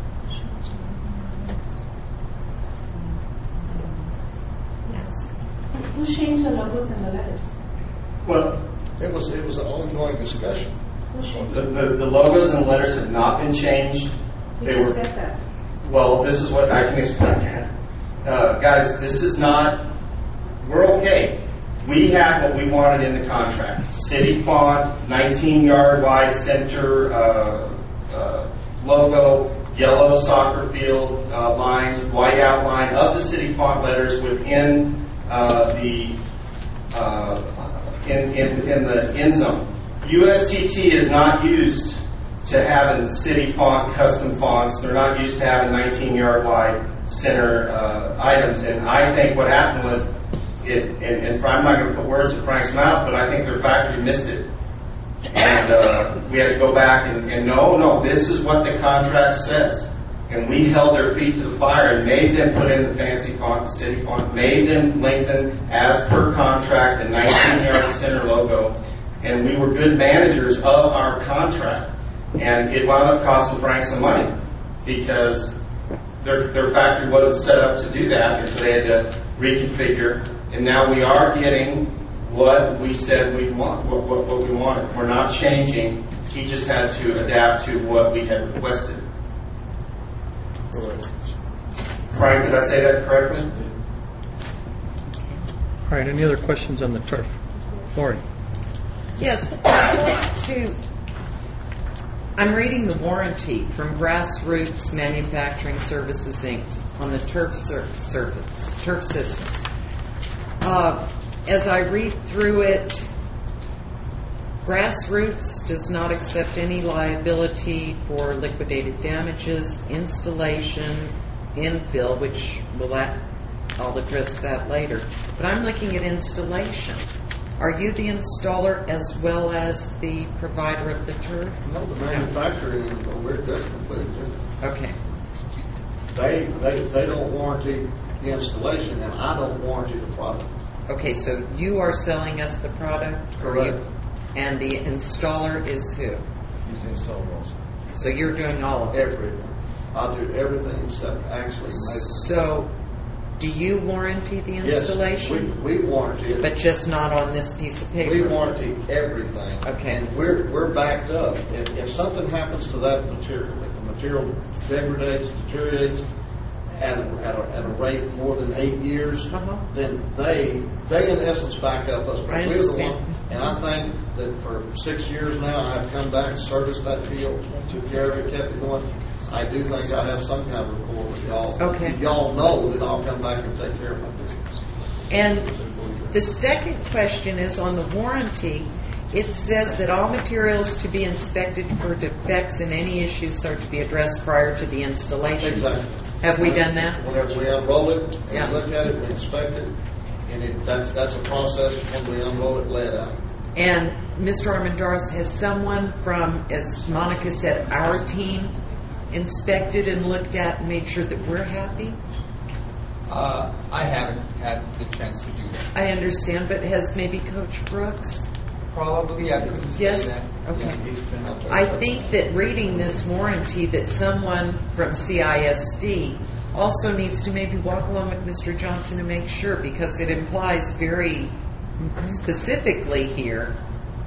Who changed the logos and the letters? Well, it was it was an ongoing discussion. The, the, the logos and letters have not been changed. Who They were. said that? Well, this is what I can explain. Uh, guys, this is not. We're okay. We have what we wanted in the contract: city font, nineteen yard wide center uh, uh, logo, yellow soccer field uh, lines, white outline of the city font letters within uh, the uh, in, in within the end zone. U S T T is not used to having city font custom fonts. They're not used to having nineteen yard wide center uh, items. And I think what happened was, it, and, and I'm not going to put words in Frank's mouth, but I think their factory missed it. And uh, we had to go back and, and no, no, this is what the contract says. And we held their feet to the fire and made them put in the fancy font, the city font, made them lengthen as per contract the nineteen yard center logo. And we were good managers of our contract. And it wound up costing Frank some money because their their factory wasn't set up to do that, and so they had to reconfigure. And now we are getting what we said we want, what, what, what we wanted. We're not changing. He just had to adapt to what we had requested. Frank, did I say that correctly? All right, any other questions on the turf? Lori? Yes, I want to. I'm reading the warranty from Grassroots Manufacturing Services, Incorporated on the turf sur- surface, turf systems. Uh, as I read through it, Grassroots does not accept any liability for liquidated damages, installation, infill, which will that, I'll address that later. But I'm looking at installation. Are you the installer as well as the provider of the turf? No, the manufacturer is, we're different. Okay. They, they, they don't warranty the installation, and I don't warranty the product. Okay, so you are selling us the product? Or Correct. you, and the installer is who? He's the installer also. So you're doing all of it? Everything. I do everything except actually make. So, do you warranty the installation? Yes, we, we warranty it. But just not on this piece of paper? We warranty everything. Okay. And we're, we're backed up. If, if something happens to that material, if the material degrades, deteriorates at a, at a, at a rate more than eight years, uh-huh. then they, they in essence back up us. I We're the one, understand. and I think that for six years now, I've come back, serviced that field, took care of it, kept it going. I do think I have some kind of rapport with y'all. Okay. If y'all know that I'll come back and take care of my business. And the second question is on the warranty. It says that all materials to be inspected for defects and any issues are to be addressed prior to the installation. Exactly. Have we done that? Whenever we unroll it, and Yeah. look at it, we inspect it, and it, that's that's a process when we unroll it, lay it out. And Mister Armendariz, has someone from, as Monica said, our team inspected and looked at and made sure that we're happy? Uh, I haven't had the chance to do that. I understand, but has maybe Coach Brooks? Probably, I couldn't say Yes? that. Okay. Yeah, he's been out there. I think that reading this warranty that someone from C I S D also needs to maybe walk along with Mister Johnson and make sure, because it implies very specifically here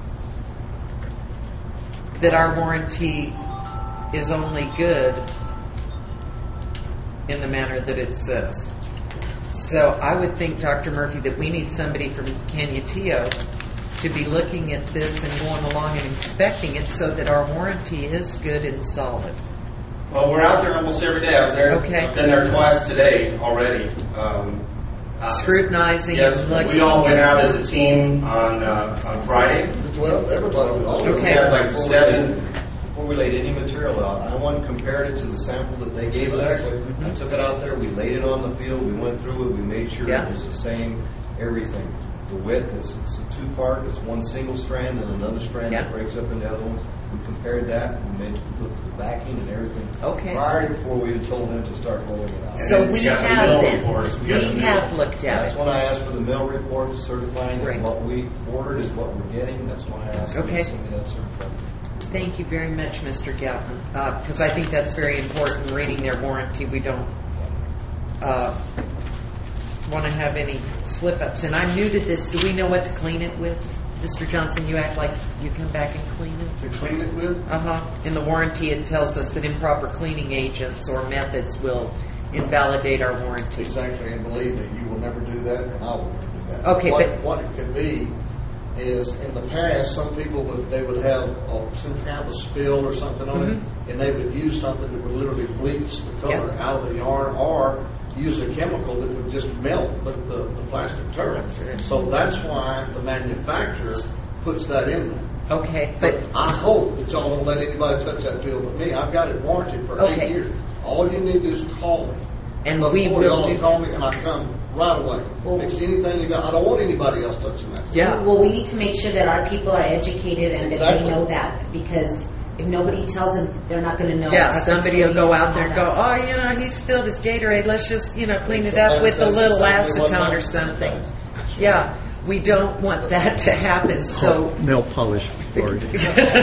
that our warranty is only good in the manner that it says. So I would think, Doctor Murphy, that we need somebody from Canutillo to be looking at this and going along and inspecting it so that our warranty is good and solid. Well, we're out there almost every day. I was there. Okay. I've been there twice today already. Um, uh, Scrutinizing yes, and looking. we all went out as a team on uh, on Friday. Well, everybody. We had like seven before we laid any material out, I went and compared it to the sample that they gave us. Exactly. Mm-hmm. I took it out there, we laid it on the field, we went through it, we made sure Yeah. it was the same, everything. The width, it's, it's a two-part, it's one single strand and another strand Yeah. that breaks up into other ones. We compared that, we made, looked at the backing and everything. Okay. Prior before we had told them to start rolling it out. So we got the have mill then, report. We we got the mill. have looked at That's it. when I asked for the mill report certifying Right. that what we ordered is what we're getting. That's why I asked them Okay. to send me that certified. Thank you very much, Mister Galvin, because I think that's very important. Reading their warranty, we don't uh, want to have any slip-ups. And I'm new to this. Do we know what to clean it with? Mister Johnson, you act like you come back and clean it. To clean it with? Uh-huh. In the warranty, it tells us that improper cleaning agents or methods will invalidate our warranty. Exactly, and believe me, you will never do that, and I will never do that. Okay, what, but- what it could be is, in the past, some people would, they would have uh, some kind of a spill or something on it, and they would use something that would literally bleach the color Yep. out of the yarn, or use a chemical that would just melt the, the, the plastic turret. So that's why the manufacturer puts that in there. Okay, but I hope that y'all don't let anybody touch that field but me. I've got it warranted for Okay. eight years. All you need to do is call me. And Before we will y'all do- call me, and I come right away. Fix anything you got. I don't want anybody else touching that. Yeah. Well, we need to make sure that our people are educated and that Exactly. they know that, because if nobody tells them, they're not going to know. yeah, Our somebody will go out there and go, facility oh, you know, he spilled his Gatorade. Let's just, you know, clean it That's- up with a that's little exactly what acetone or happens. something. Yeah, we don't want that to happen. So Nail polish authority. W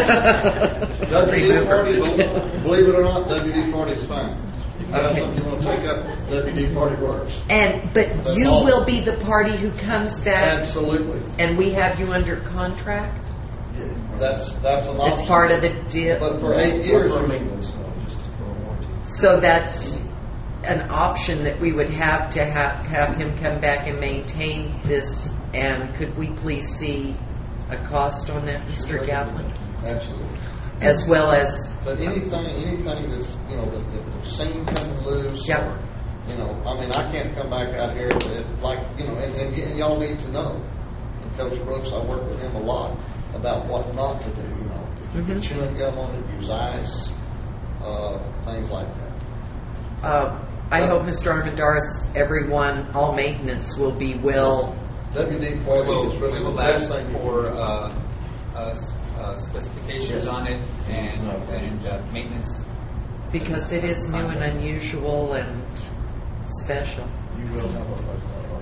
D forty, believe it or not, W D forty is fine. If you have Okay. something you want to take up, W D forty works. And but That's you all. will be the party who comes back, Absolutely. and we have you under contract. That's that's an option. It's part of the deal. But for eight years, For maintenance, no, just for a warranty. So that's an option that we would have to have, have him come back and maintain this. And could we please see a cost on that, Mister Gatlin? Absolutely. As well as, But anything, anything that's, you know, the, the, the seam coming loose, Yep. or, you know, I mean, I can't come back out here with, like, you know, and, and, y- and y'all need to know. And Coach Brooks, I work with him a lot about what not to do, you know. If you Mhm. get chewing gum on it, use ice, uh, things like that. uh, I hope, Mister Armendariz, everyone, all maintenance will be well. W D We forty will, is really we the will best ask thing for uh, uh, s- uh, specifications Yes. on it and, and uh, maintenance. Because it is new and unusual and special. You will have a, a, a,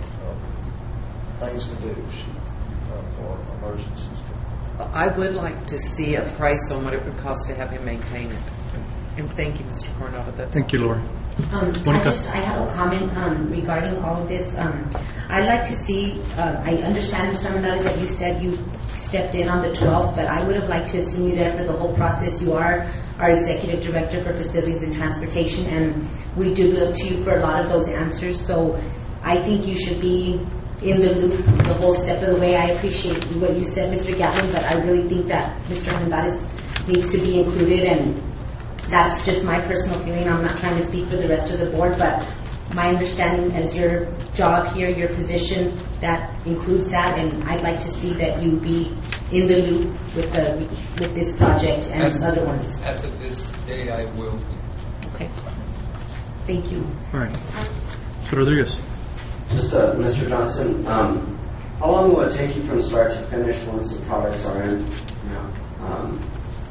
a things to do uh, for emergencies. I would like to see a price on what it would cost to have him maintain it. And thank you, Mister Coronado. That's Thank you, Laura. Um, I Monica. just, I have a comment um, regarding all of this. Um, I'd like to see, uh, I understand, Mister Armendariz, that you said you stepped in on the twelfth, but I would have liked to have seen you there for the whole process. You are our Executive Director for Facilities and Transportation, and we do look to you for a lot of those answers. So I think you should be in the loop the whole step of the way. I appreciate what you said, Mister Gatlin, but I really think that Mister Armendariz needs to be included, and that's just my personal feeling. I'm not trying to speak for the rest of the board, but my understanding as your job here, your position, that includes that, and I'd like to see that you be in the loop with the with this project and As, other ones. as of this date, I will be. Okay. Thank you. All right. Mister Rodriguez. Just, uh, Mister Johnson, um, how long will it take you from start to finish once the products are in? Yeah. Um,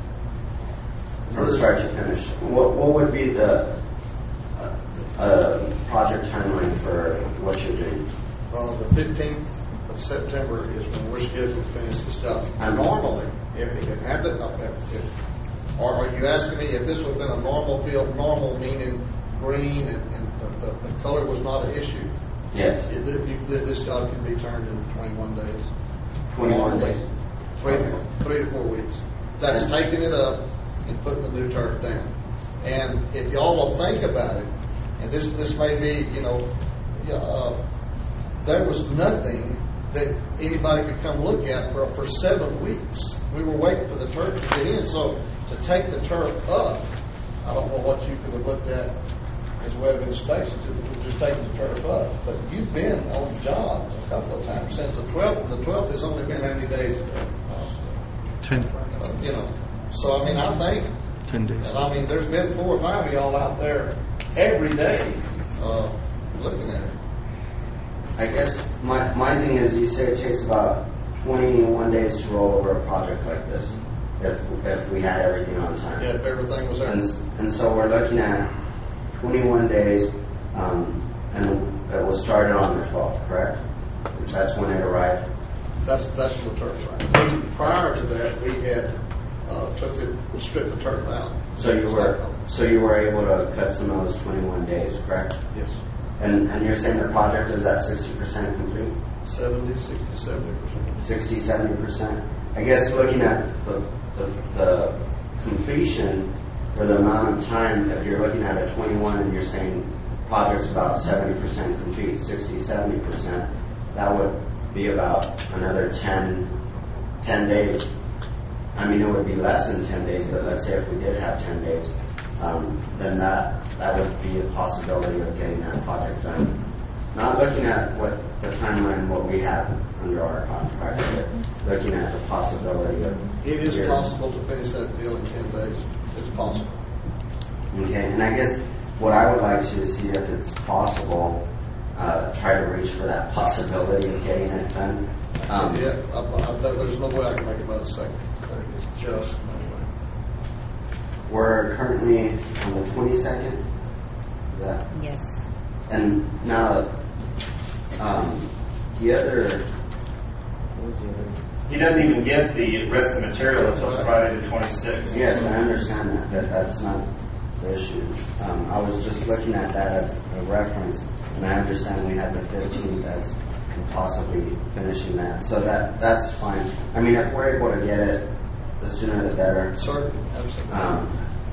from start to finish, what what would be the uh, uh, project timeline for what you're doing? Uh, the fifteenth of September is when we're scheduled to finish the stuff. And normally, if it had to, uh, if, if, or are you asking me if this was in a normal field, normal meaning green and, and the, the, the color was not an issue? Yes. It, you, this, this job can be turned in twenty-one days. twenty-one days. Three, three to four weeks. That's taking it up and putting the new turf down. And if y'all will think about it, and this this may be, you know, uh, there was nothing that anybody could come look at for for seven weeks. We were waiting for the turf to get in. So to take the turf up, I don't know what you could have looked at as a way of inspection, to just taking the turf up. But you've been on the job a couple of times since the twelfth. The twelfth has only been how many days ago? Ten. Uh, you know, so I mean, I think ten days. And I mean, there's been four or five of y'all out there every day, uh, looking at it. I guess my, my thing is, you say it takes about twenty-one days to roll over a project like this, if if we had everything on time. Yeah, if everything was there. And, and so we're looking at twenty-one days, um, and it was started on the twelfth, correct? That's when it arrived. That's that's the turf right. We, prior to that, we had uh, took it, stripped the turf out. So you were so you were able to cut some of those twenty-one days, correct? Yes. And and you're saying the project is at sixty percent complete? seventy, sixty, seventy percent. sixty, seventy percent. I guess looking at the, the, the completion for the amount of time, if you're looking at a twenty-one and you're saying project's about seventy percent complete, sixty, seventy percent, that would be about another ten, ten days. I mean, it would be less than ten days, but let's say if we did have ten days, um, then that that would be a possibility of getting that project done. Not looking at what the timeline, what we have under our contract, but looking at the possibility of... It is year. possible to finish that deal in ten days. It's possible. Okay, and I guess what I would like to see, if it's possible, uh, try to reach for that possibility of getting it done. Um, yeah, I, I, there's no way I can make it by the second. It's just no way. We're currently on the twenty-second. Is that? Yes. And now, um, the other, what was the other? He doesn't even get the rest of the material until Friday the twenty-sixth. Yes, I understand that, but that's not the issue. Um, I was just looking at that as a reference, and I understand we had the fifteenth as possibly finishing that. So that that's fine. I mean, if we're able to get it, the sooner the better. Certainly, absolutely. Um,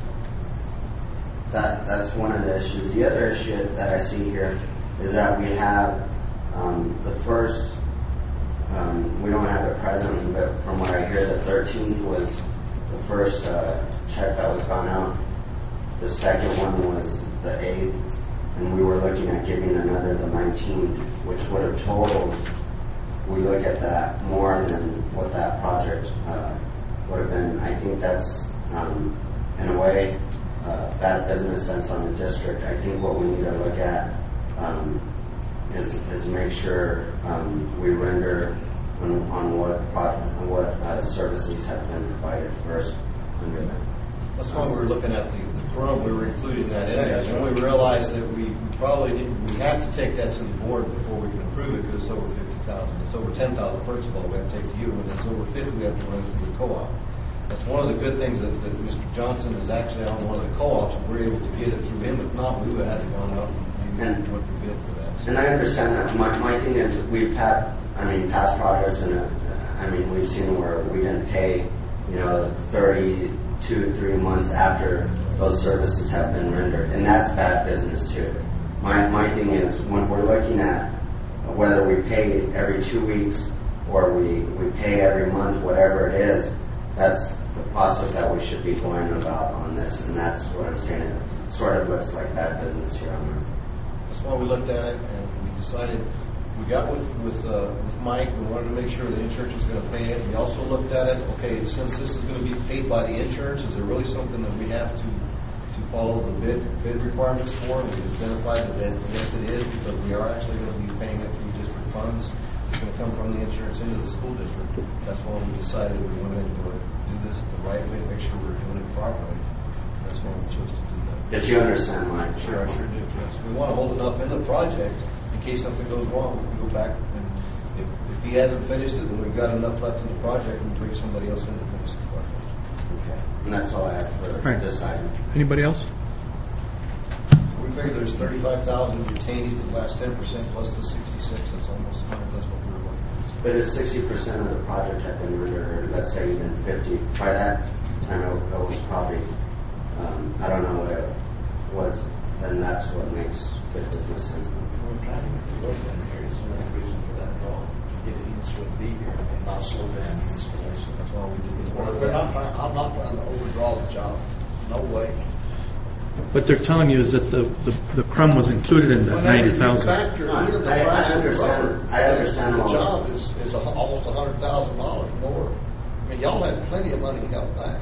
that that's one of the issues. The other issue that I see here is that we have um, the first. Um, we don't have it presently, but from what I hear, the thirteenth was the first uh, check that was gone out. The second one was the eighth, and we were looking at giving another the nineteenth, which would have totaled. We look at that more than what that project uh, would have been. I think that's um, in a way uh, bad business sense on the district. I think what we need to look at um, is is make sure um, we render on, on what project, on what uh, services have been provided first under that. That's why we were looking at the, the Chrome, we were including that in there. And we realized that we probably need, we have to take that to the board before we can approve it, because it's over fifty thousand. It's over ten thousand first of all, we have to take to you, and it's over fifty, we have to run through the co-op. That's one of the good things that, that Mister Johnson is actually on one of the co-ops. We're able to get it through him. If not, we would have had to gone out and maybe went for bid for that. And I understand that. My my thing is, we've had, I mean, past projects, and uh, I mean, we've seen where we didn't pay, you know, thirty-two, three months after those services have been rendered, and that's bad business too. My my thing is, when we're looking at whether we pay every two weeks or we we pay every month, whatever it is, that's the process that we should be going about on this, and that's what I'm saying. It sort of looks like bad business here on that. That's why we looked at it, and we decided, we got with with, uh, with Mike, we wanted to make sure the insurance was going to pay it. We also looked at it, okay, since this is going to be paid by the insurance, is there really something that we have to to follow the bid bid requirements for? We identified that, yes, it is, because we are actually going to be paying it through district funds. It's going to come from the insurance into the school district. That's why we decided we wanted to do this the right way, make sure we're doing it properly. That's why we chose to do that. Did you understand, Mike? Sure, I sure do. Yes. We want to hold enough in the project in case something goes wrong. We can go back, and if, if he hasn't finished it, then we've got enough left in the project, and bring somebody else in to finish the project. Okay. And that's all I have for right. this item. Anybody else? So we figure there's thirty-five thousand retained, the last ten percent plus the sixty-six. That's almost one hundred. That's what we were looking at. But if sixty percent of the project had been rendered, or let's say even fifty, by that time it it was probably, um, I don't know what it was, then that's what makes good business sense. We're trying to get the work done here. There's no reason for that at all. Get it in so it be here and not slow down the installation. That's why we did it. We're, we're not trying, I'm not trying to overdraw the job. No way. What they're telling you is that the, the, the crumb was included in that ninety thousand. Factor in the I, I price of understand. rubber. I understand. The all job that. is, is a, almost a hundred thousand dollars more. I mean, y'all had plenty of money held back.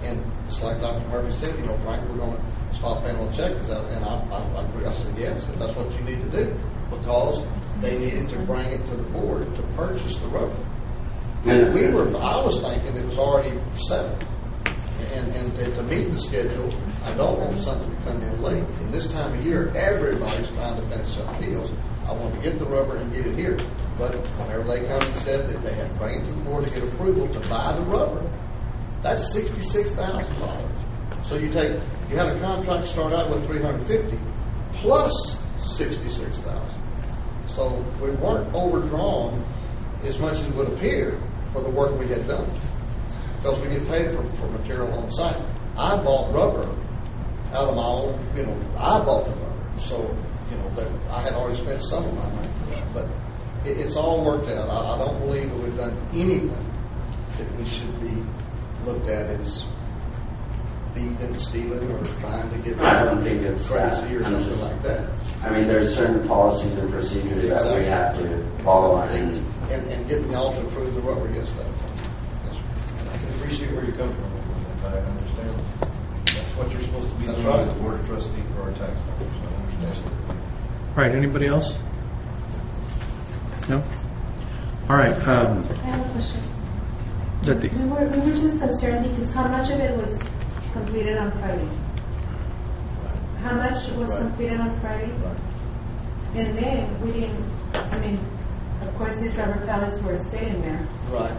and it's like Doctor Murphy said, you know, Frank, we're going to stop paying on checks. And I, I, I, I said, yes, if that's what you need to do, because they needed to bring it to the board to purchase the rubber. And we were, I was thinking it was already set. And, and, and to meet the schedule, I don't want something to come in late. And this time of year, everybody's trying to finish up fields. I want to get the rubber and get it here. But whenever they come and said that they had to bring it to the board to get approval to buy the rubber, that's sixty-six thousand dollars. So you take, you had a contract start out with three hundred fifty plus sixty-six thousand dollars. So we weren't overdrawn as much as would appear for the work we had done, because we get paid for, for material on site. I bought rubber out of my own, you know, I bought the rubber. So, you know, that I had already spent some of my money for that. But it, it's all worked out. I, I don't believe that we've done anything that we should be looked at as thieving, stealing, or trying to get I don't think it's crazy or I'm something just, like that. I mean, there's certain policies and procedures Exactly. that we have to follow. And, and, and getting y'all to approve the rubber, yes, that. I can appreciate where you're coming from. I understand. That's what you're supposed to be That's doing right. as the board of trustee for our taxpayers. I understand. All right, anybody else? No? All right. Um, I have a question. Letty. We were, we were just concerned because how much of it was completed on Friday? How much was Right. completed on Friday? Right. And then we didn't, I mean, of course these rubber pellets were sitting there. Right.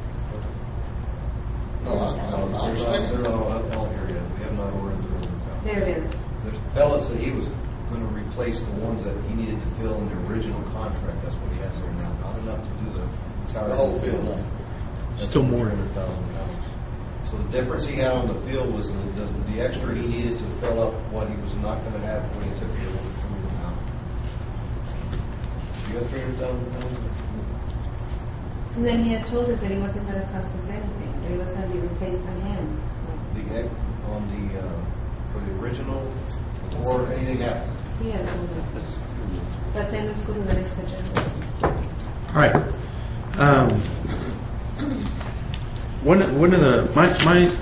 No, I, I, I They're not, understand. they're not all, all here yet. We have not ordered the rubber pellets. There, there. There's pellets that he was going to replace the ones that he needed to fill in the original contract. That's what he has there now. Not enough to do the entire The whole field, no. That's Still more. three hundred thousand pounds. So the difference he had on the field was the, the, the extra he needed to fill up what he was not going to have when he took the approval out. You got three hundred thousand pounds? And then he had told us that it wasn't going to cost us anything. That it was going to be replaced by him. The egg on the uh, for the original before anything happened. He had told us. But then let's go to the next agenda. All right. Um, one one of the my my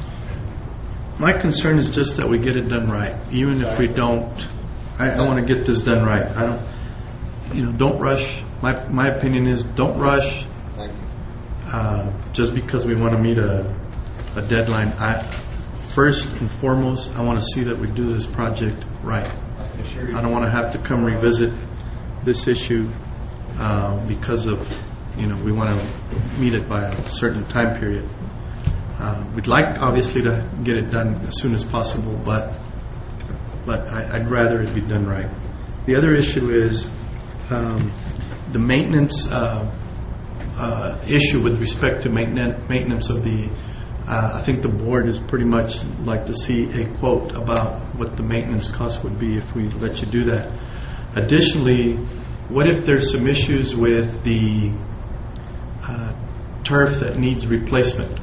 my concern is just that we get it done right. Even if we don't, I, I want to get this done right. I don't, you know, don't rush. My my opinion is don't rush. Thank you. Uh, just because we want to meet a a deadline. I first and foremost, I want to see that we do this project right. I can assure you. I don't want to have to come revisit this issue uh, because of, you know, we want to meet it by a certain time period. Uh, we'd like, obviously, to get it done as soon as possible, but but I, I'd rather it be done right. The other issue is um, the maintenance uh, uh, issue with respect to maintenance maintenance of the. Uh, I think the board is pretty much like to see a quote about what the maintenance cost would be if we let you do that. Additionally, what if there's some issues with the uh, turf that needs replacement?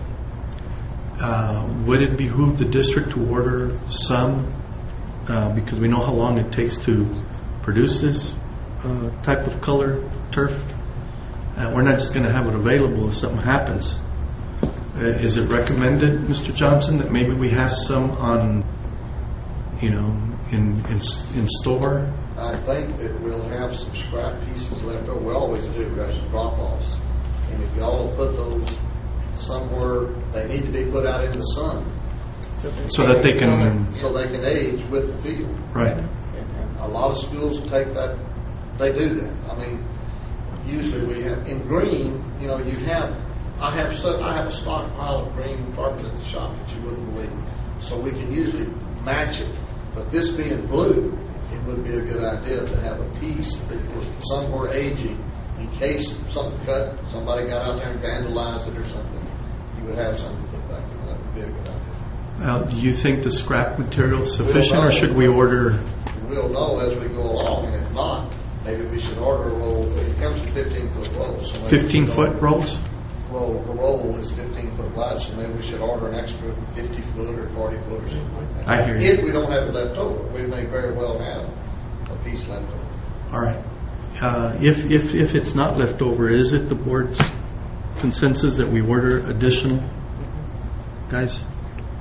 Uh, would it behoove the district to order some, uh, because we know how long it takes to produce this uh, type of color turf? Uh, we're not just going to have it available if something happens. Uh, is it recommended, Mister Johnson, that maybe we have some on, you know, in in, in store? I think that we'll have some scrap pieces left over. We always do. We have some drop-offs. And if y'all will put those somewhere, they need to be put out in the sun. So that they can... So they can age with the field. Right. And, and a lot of schools take that, they do that. I mean, usually we have, in green, you know, you have, I have so, I have a stockpile of green carpet at the shop that you wouldn't believe. So we can usually match it. But this being blue, it would be a good idea to have a piece that was somewhere aging in case something cut, somebody got out there and vandalized it or something. You would have something to put back in. That would be a good idea. Uh, do you think the scrap material is sufficient, or should we order? We'll know as we go along, and if not, maybe we should order a roll. It comes in fifteen foot rolls. So fifteen foot rolls? Roll, the roll is fifteen foot wide, so maybe we should order an extra fifty foot or forty foot or something like that. I hear you. If we don't have it left over, we may very well have a piece left over. All right. Uh, if if if it's not left over, is it the board's consensus that we order additional, guys?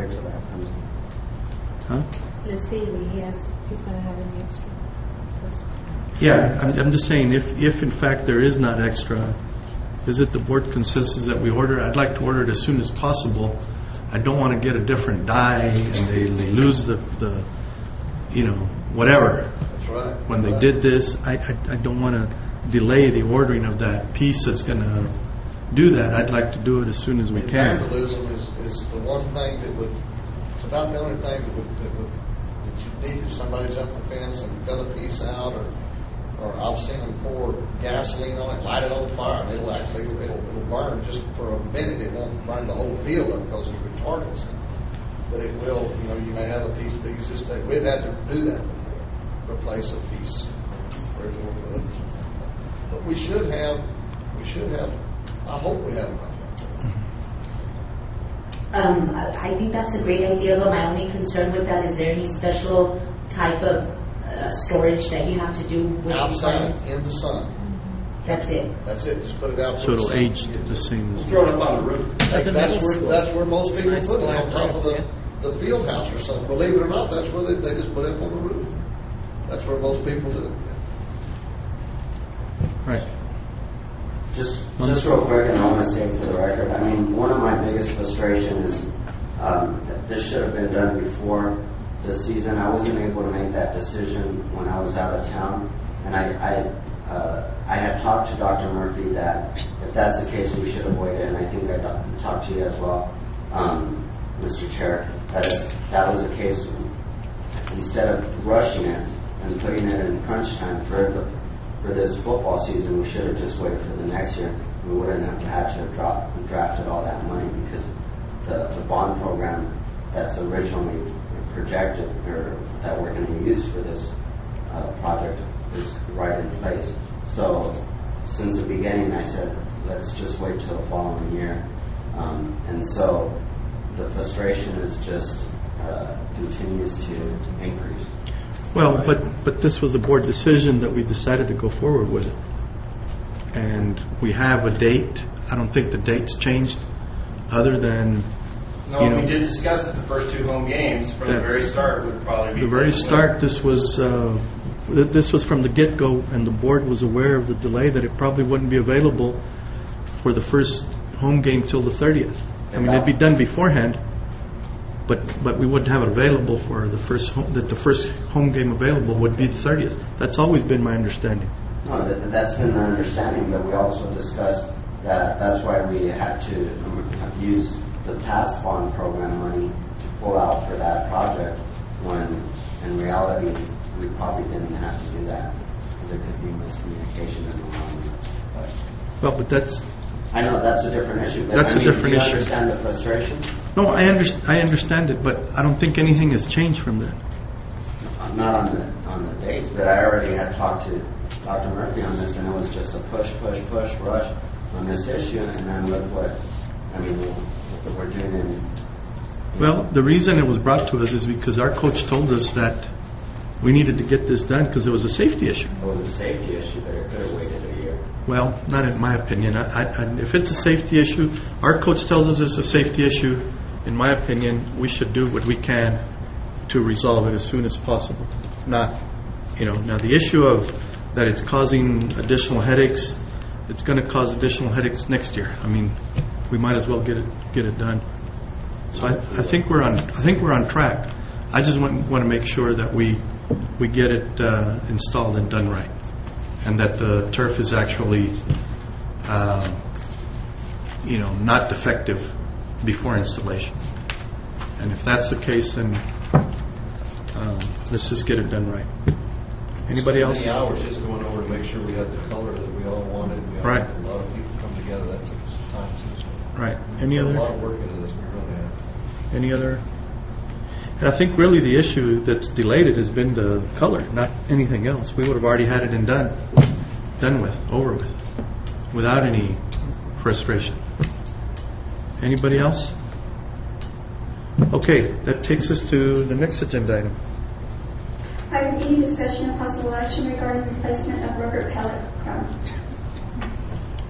wait till that comes in. Huh? Let's see, he has, he's gonna have any extra first. Yeah, I'm, I'm just saying, if, if in fact there is not extra, is it the board consensus that we order? I'd like to order it as soon as possible. I don't want to get a different die and they, they lose the, the, you know, whatever. That's right. When That's they right. did this, I, I, I don't want to delay the ordering of that piece that's going to do that. I'd like to do it as soon as we can. Vandalism is, is the one thing that would, it's about the only thing that would, that would, that you need if somebody jumped the fence and cut a piece out, or, or I've seen them pour gasoline on it, light it on fire, and it'll actually, it'll, it'll burn just for a minute. It won't burn the whole field up because it's retardants. But it will, you know, you may have a piece big as this thing. We've had to do that before, replace a piece where it will. But we should have, we should have, I hope we have enough. Um, I I think that's a great idea, but my only concern with that is there any special type of uh, storage that you have to do with Outside, these in the sun. That's it. That's it. Just put it out. So it'll age the same. We'll throw it up on the roof. That's where, that's where most people put it, on top of the, the field house or something. Believe it or not, that's where they, they just put it up on the roof. That's where most people do it. Right. Just, just real quick, and I want to say for the record, I mean, one of my biggest frustrations is um, that this should have been done before the season. I wasn't able to make that decision when I was out of town, and I, I, uh, I had talked to Doctor Murphy that if that's the case, we should have waited, and I think I got- talked to you as well, um, Mister Chair, that if that was the case, instead of rushing it and putting it in crunch time for the for this football season, we should have just waited for the next year. We wouldn't have had to have dropped, drafted all that money because the, the bond program that's originally projected or that we're going to use for this uh, project is right in place. So since the beginning, I said, let's just wait till the following year. Um, and so the frustration is just uh, continues to increase. Well, but, but this was a board decision that we decided to go forward with it. And we have a date. I don't think the date's changed other than, No, you know, we did discuss that the first two home games from the Yeah. very start would probably be. the very played start, this was, uh, th- this was from the get-go, and the board was aware of the delay, that it probably wouldn't be available for the first home game till the thirtieth. I mean, it'd be done beforehand, but, but we wouldn't have it available for the first, home- that the first home game available would be the thirtieth. That's always been my understanding. No, that, that's been the understanding, but we also discussed that that's why we had to um, use the past bond program money to pull out for that project, when in reality we probably didn't have to do that because there could be miscommunication in the long run. But Well, but that's, I know that's a different issue. But That's I a mean, different do you issue. understand the frustration? no, I underst, I understand it, but I don't think anything has changed from that. Not on the on the dates, but I already had talked to Doctor Murphy on this, and it was just a push, push, push, rush on this issue, and then look what I mean, what we're doing. In, Well, the reason it was brought to us is because our coach told us that we needed to get this done because it was a safety issue. It was a safety issue, but it could have waited a year. Well, not in my opinion. I, I, if it's a safety issue, our coach tells us it's a safety issue. In my opinion, we should do what we can to resolve it as soon as possible. Not, you know, now the issue of that it's causing additional headaches, it's going to cause additional headaches next year. I mean, we might as well get it get it done. So I, I think we're on I think we're on track. I just want, want to make sure that we we get it uh, installed and done right, and that the turf is actually, um, you know, not defective before installation. And if that's the case, then um, let's just get it done right. Anybody So else? many hours just going over to make sure we had the color that we all wanted. We all Right. had a lot of people come together. That took some time too. So Right. Any a other? lot of work into this. We really have. Any other? And I think really the issue that's delayed it has been the color, not anything else. We would have already had it and done, done with, over with, without any frustration. Anybody else? Okay, that takes us to the next agenda item. Item E, discussion of possible action regarding replacement of rubber pellet drum.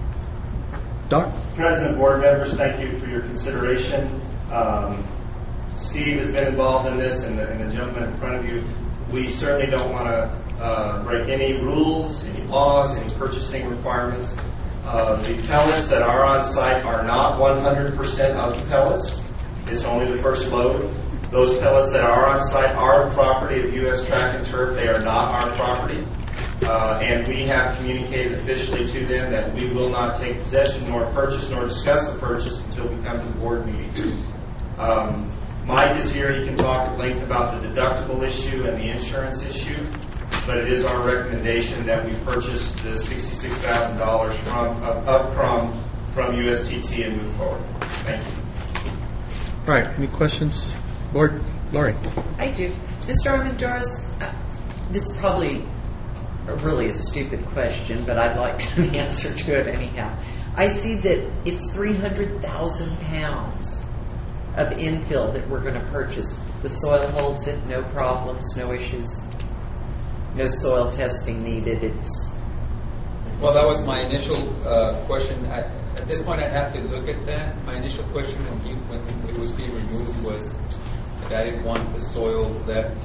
Doc? President, board members, thank you for your consideration. Um, Steve has been involved in this, and the, and the gentleman in front of you. We certainly don't want to uh, break any rules, any laws, any purchasing requirements. Uh, the pellets that are on site are not one hundred percent of the pellets. It's only the first load. Those pellets that are on site are property of U S Track and Turf. They are not our property. Uh, and we have communicated officially to them that we will not take possession nor purchase nor discuss the purchase until we come to the board meeting. Um, Mike is here. He can talk at length about the deductible issue and the insurance issue. But it is our recommendation that we purchase the sixty-six thousand dollars from uh, up from from U S T T and move forward. Thank you. All right. Any questions, Board? Lori? I do. Mister Armendariz, uh, this is probably a really a stupid question, but I'd like an answer to it anyhow. I see that it's three hundred thousand pounds of infill that we're going to purchase. The soil holds it, no problems, no issues, no soil testing needed. It's Well, that was my initial uh, question. I, at this point, I'd have to look at that. My initial question when, he, when it was being removed was that I didn't want the soil left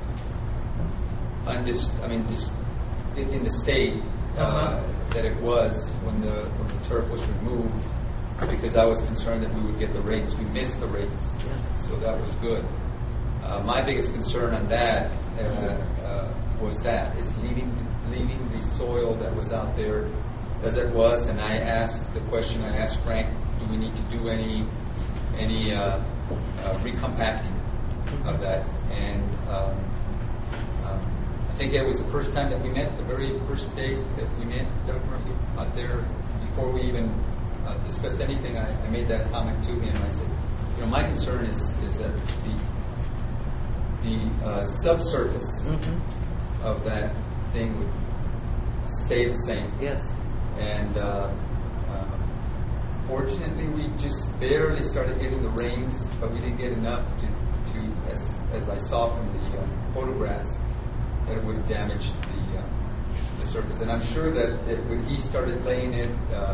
undis- I mean, just in, in the state uh, uh-huh. that it was when the when the turf was removed, because I was concerned that we would get the rates. We missed the rates, so that was good. Uh, my biggest concern on that uh, uh, was that is leaving leaving the soil that was out there as it was. And I asked the question. I asked Frank, do we need to do any any uh, uh, recompacting of that? And um, um, I think it was the first time that we met, the very first day that we met, Doctor Murphy, out there before we even Uh, discussed anything. I, I made that comment to him. I said, you know, my concern is is that the the uh, subsurface mm-hmm. of that thing would stay the same. Yes. And uh, uh, fortunately, we just barely started getting the rains, but we didn't get enough to, to as as I saw from the uh, photographs, that it would have damaged the uh, the surface. And I'm sure that, that when he started laying it. Uh,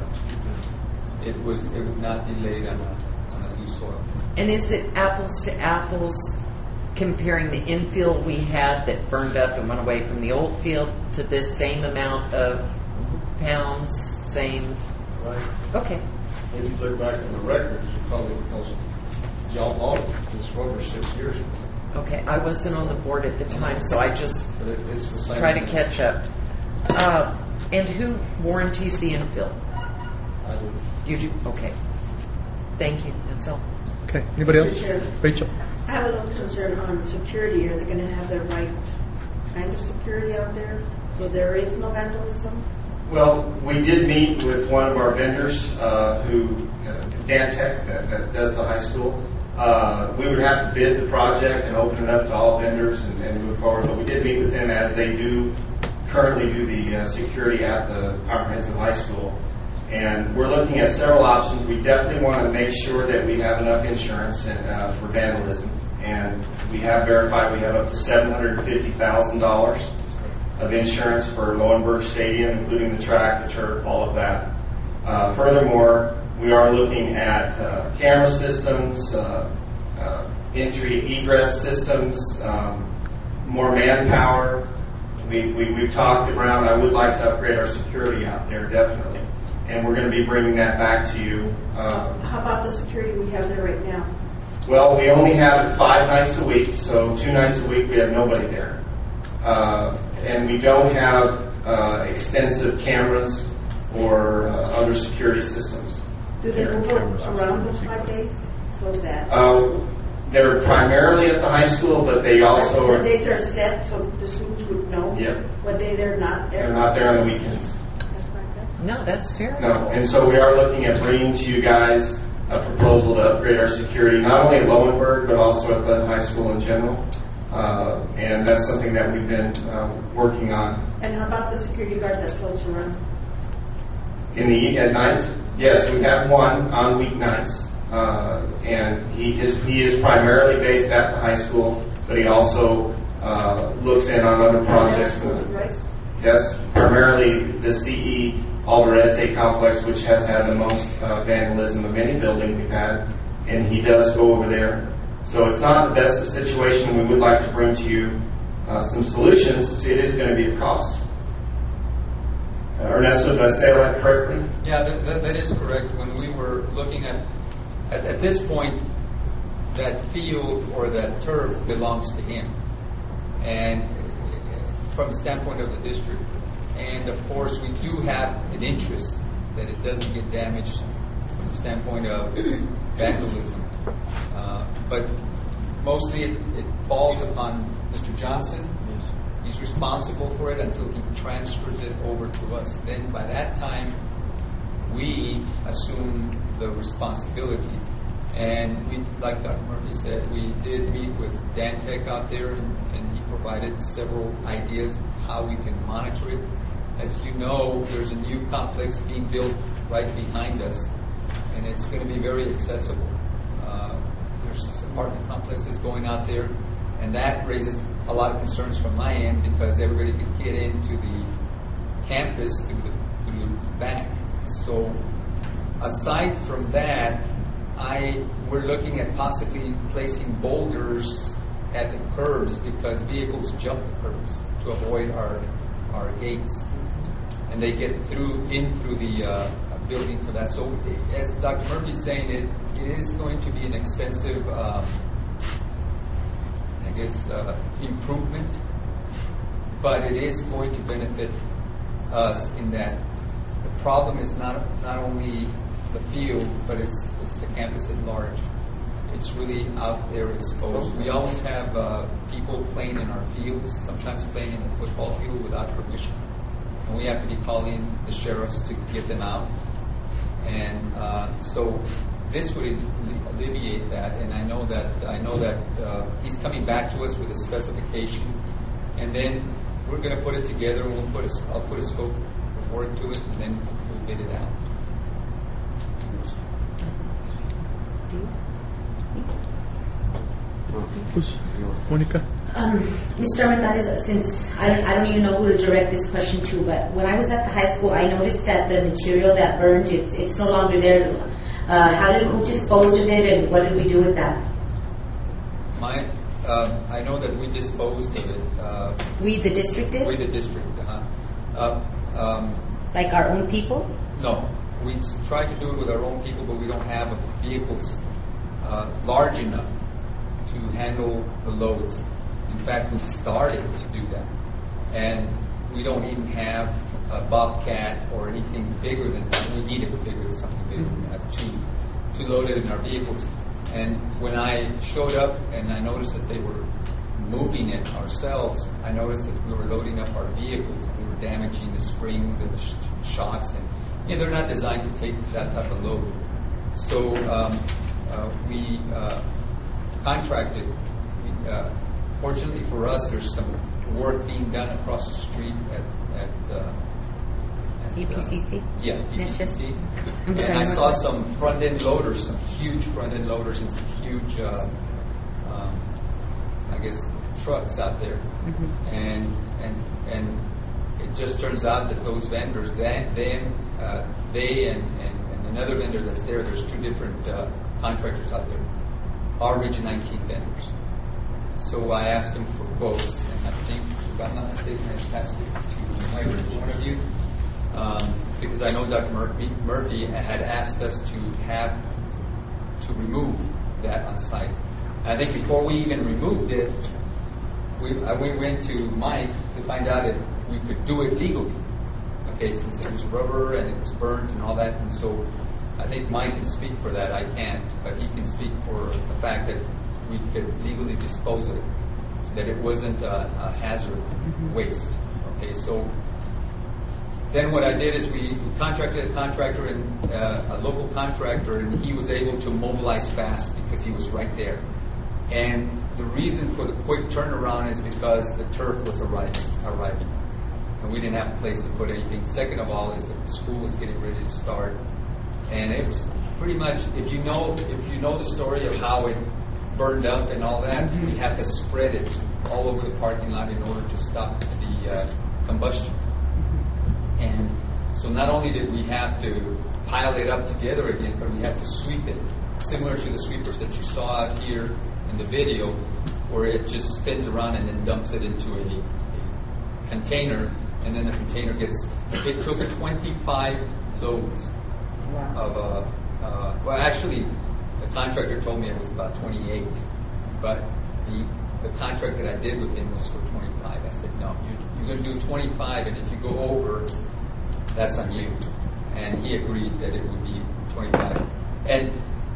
It was. It would not be laid on a, on a loose soil. And is it apples to apples, comparing the infill we had that burned up and went away from the old field to this same amount of pounds? Same. Right. Okay. If you look back in the records, you probably because y'all bought this over six years ago. Okay, I wasn't on the board at the time, so I just But it, it's the same try to catch up. Uh, and who warranties the infill? I do. You do? Okay. Thank you. That's all. Okay. Anybody else? Mister Chair, Rachel? I have a little concern on security. Are they going to have the right kind of security out there so there is no vandalism? Well, we did meet with one of our vendors uh, who, uh, Dantech, that, that does the high school. Uh, we would have to bid the project and open it up to all vendors and, and move forward, but we did meet with them as they do currently do the uh, security at the comprehensive high school. And we're looking at several options. We definitely want to make sure that we have enough insurance and, uh, for vandalism. And we have verified we have up to seven hundred fifty thousand dollars of insurance for Lowenberg Stadium, including the track, the turf, all of that. Uh, furthermore, we are looking at uh, camera systems, uh, uh, entry egress systems, um, more manpower. We, we, we've talked around. I would like to upgrade our security out there, definitely. And we're going to be bringing that back to you. Um, How about the security we have there right now? well, we only have it five nights a week, so two nights a week we have nobody there. Uh, and we don't have uh, extensive cameras or uh, other security systems. Do they move around those five days so that? Uh, they're primarily at the high school, but they also The are. dates are set so the students would know Yep. what day they're not there? They're not there on the weekends. No, that's terrible. No, and so we are looking at bringing to you guys a proposal to upgrade our security, not only at Lowenberg, but also at the high school in general. Uh, and that's something that we've been uh, working on. And how about the security guard that floats around? In the at night, yes, we have one on weeknights, uh, and he is he is primarily based at the high school, but he also uh, looks in on other projects. Yes, primarily the C E Alderete complex, which has had the most uh, vandalism of any building we've had, and he does go over there. So it's not the best of situation. We would like to bring to you uh, some solutions. It is going to be a cost. Uh, Ernesto, did I say that correctly? Yeah, that, that, that is correct. When we were looking at, at, at this point, that field or that turf belongs to him. And from the standpoint of the district. And of course, we do have an interest that it doesn't get damaged from the standpoint of vandalism. Uh, but mostly it, it falls upon Mister Johnson. He's responsible for it until he transfers it over to us. Then by that time, we assume the responsibility. And we, like Doctor Murphy said, we did meet with Dantec out there, and, and he provided several ideas how we can monitor it. As you know, there's a new complex being built right behind us, and it's going to be very accessible. Uh, there's apartment complexes going out there, and that raises a lot of concerns from my end because everybody could get into the campus through the, through the back. So aside from that, I we're looking at possibly placing boulders at the curbs because vehicles jump the curbs to avoid our our gates, and they get through in through the uh, building for that. So, as Doctor Murphy's saying, it it is going to be an expensive, um, I guess, uh, improvement, but it is going to benefit us in that the problem is not not only the field, but it's it's the campus at large. It's really out there exposed. We always have uh, people playing in our fields, sometimes playing in the football field without permission, and we have to be calling the sheriffs to get them out. And uh, so this would alleviate that. And I know that I know that uh, he's coming back to us with a specification, and then we're going to put it together. And we'll put a, I'll put a scope of work to it, and then we'll bid it out. Monica? Um, Mister Armendariz, since I don't, I don't even know who to direct this question to, but when I was at the high school, I noticed that the material that burned, it's, it's no longer there. Uh, how did who disposed of it, and what did we do with that? My, uh, I know that we disposed of it. Uh, we, the district, did? We, the district. Uh-huh. Uh, um, like our own people? No, we try to do it with our own people, but we don't have vehicles uh, large enough to handle the loads. In fact, we started to do that, and we don't even have a Bobcat or anything bigger than that. We need it bigger than something bigger than that to to load it in our vehicles. And when I showed up and I noticed that they were moving it ourselves, I noticed that we were loading up our vehicles. We were damaging the springs and the sh- shocks, and you know, they're not designed to take that type of load. So um, uh, we uh, contracted. We, uh, fortunately for us, there's some work being done across the street at, at, uh, at E P C C? Uh, yeah, E P C C. And I saw some front-end loaders, some huge front-end loaders and some huge, uh, um, I guess, trucks out there. Mm-hmm. And and and it just turns out that those vendors, then, then uh, they and, and, and another vendor that's there, there's two different uh, contractors out there, are Region nineteen vendors. So I asked them for quotes, and I think, if I'm not mistaken, I passed it to either one of you, um, because I know Doctor Murphy, Murphy had asked us to have to remove that on site. I think before we even removed it, we, uh, we went to Mike to find out if we could do it legally. Okay, since it was rubber and it was burnt and all that, and so I think Mike can speak for that. I can't, but he can speak for the fact that we could legally dispose of it, that it wasn't a, a hazard mm-hmm. waste. Okay, so then what I did is we contracted a contractor and uh, a local contractor, and he was able to mobilize fast because he was right there. And the reason for the quick turnaround is because the turf was arriving, arriving, and we didn't have a place to put anything. Second of all, is that the school was getting ready to start, and it was pretty much, if you know if you know the story of how it burned up and all that, mm-hmm. we had to spread it all over the parking lot in order to stop the uh, combustion. Mm-hmm. And so not only did we have to pile it up together again, but we had to sweep it, similar to the sweepers that you saw out here in the video where it just spins around and then dumps it into a, a container, and then the container gets. It took a twenty-five loads of uh, uh, well, actually, the contractor told me it was about twenty-eight, but the the contract that I did with him was for twenty-five. I said, no, you, you're going to do twenty-five, and if you go over, that's on you. And he agreed that it would be twenty-five. And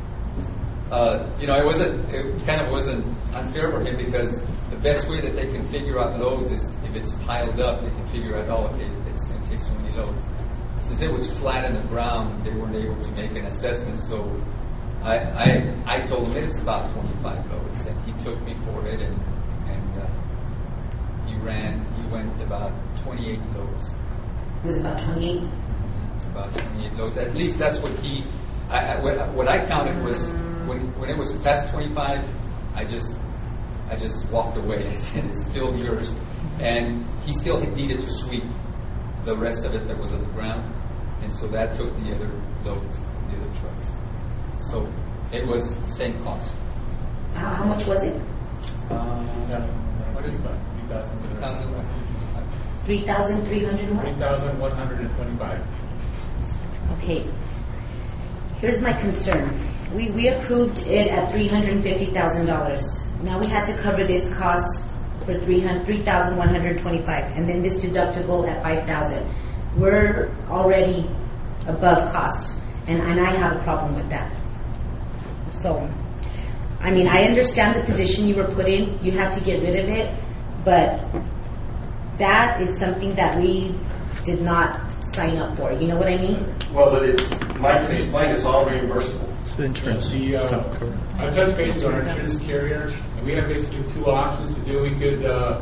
uh, you know, it wasn't. It kind of wasn't unfair for him because the best way that they can figure out loads is if it's piled up. They can figure out, oh, okay, it's going to take so many loads. Since it was flat on the ground, they weren't able to make an assessment. So I I, I told him it's about twenty-five loads, and he took me for it, and and uh, he ran. He went about twenty-eight loads. It was about twenty-eight. About twenty-eight loads. At least that's what he. I, I, what, what I counted was when when it was past twenty-five, I just I just walked away. I said, "It's still yours," and he still needed to sweep the rest of it that was on the ground, and so that took the other loads, the other trucks. So it was the same cost. Uh, how much was it? Um, what is it about? three thousand three thousand one hundred twenty-five. Three thousand three hundred one. three thousand one hundred twenty-five. Okay. Here's my concern. We we approved it at three hundred fifty thousand dollars. Now we had to cover this cost for three thousand one hundred twenty-five, and then this deductible at five thousand. We're already above cost, and, and I have a problem with that. So, I mean, I understand the position you were put in. You had to get rid of it, but that is something that we did not sign up for. You know what I mean? Well, but it's, Mike can explain, it's all reimbursable. The insurance. The, uh, I touched base with our insurance carrier, and we have basically two options to do. We could uh,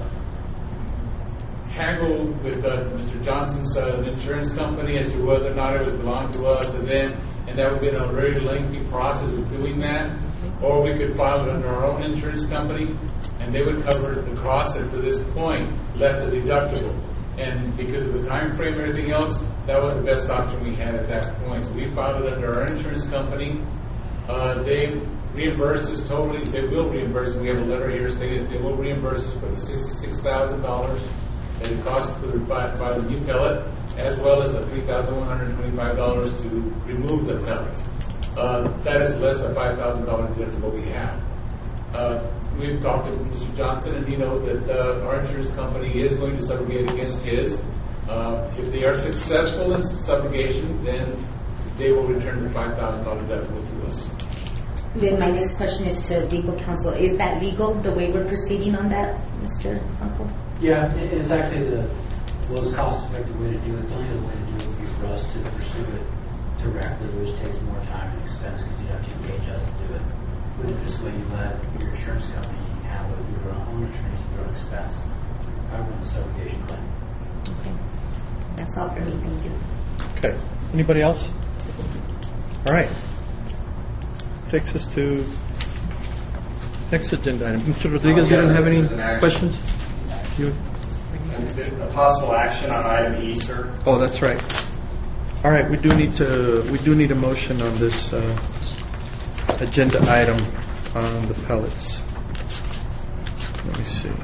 haggle with uh, Mister Johnson's uh, insurance company as to whether or not it was belonged to us to them, and that would be a very lengthy process of doing that. Or we could file it under our own insurance company, and they would cover the cost, and to this point, less the deductible. And because of the time frame and everything else, that was the best option we had at that point. So we filed it under our insurance company. Uh, they reimbursed us totally. They will reimburse us. We have a letter here stating they will reimburse us for the sixty-six thousand dollars that it costs to buy, buy the new pellet, as well as the three thousand one hundred twenty-five dollars to remove the pellets. Uh, that is less than five thousand dollars than what we have. Uh, we've talked to Mister Johnson, and he knows that uh, our insurance company is going to subrogate against his. Uh, if they are successful in subrogation, then they will return the five thousand dollars deductible to us. Then my next question is to legal counsel. Is that legal, the way we're proceeding on that, Mister Uncle? Yeah, it is actually the most cost-effective way to do it. The only other way to do it would be for us to pursue it directly, which takes more time and expense because you'd have to engage us to do it. But if this way you let your insurance company handle it, your own attorney, your own expense, cover the subrogation claim. Okay. That's all for me. Thank you. Okay. Anybody else? All right. Takes us to next agenda item. Mister Rodriguez, you don't have any questions? You? A possible action on item E, sir. Oh, that's right. All right. We do need to. We do need a motion on this uh, agenda item on the pellets. Let me see.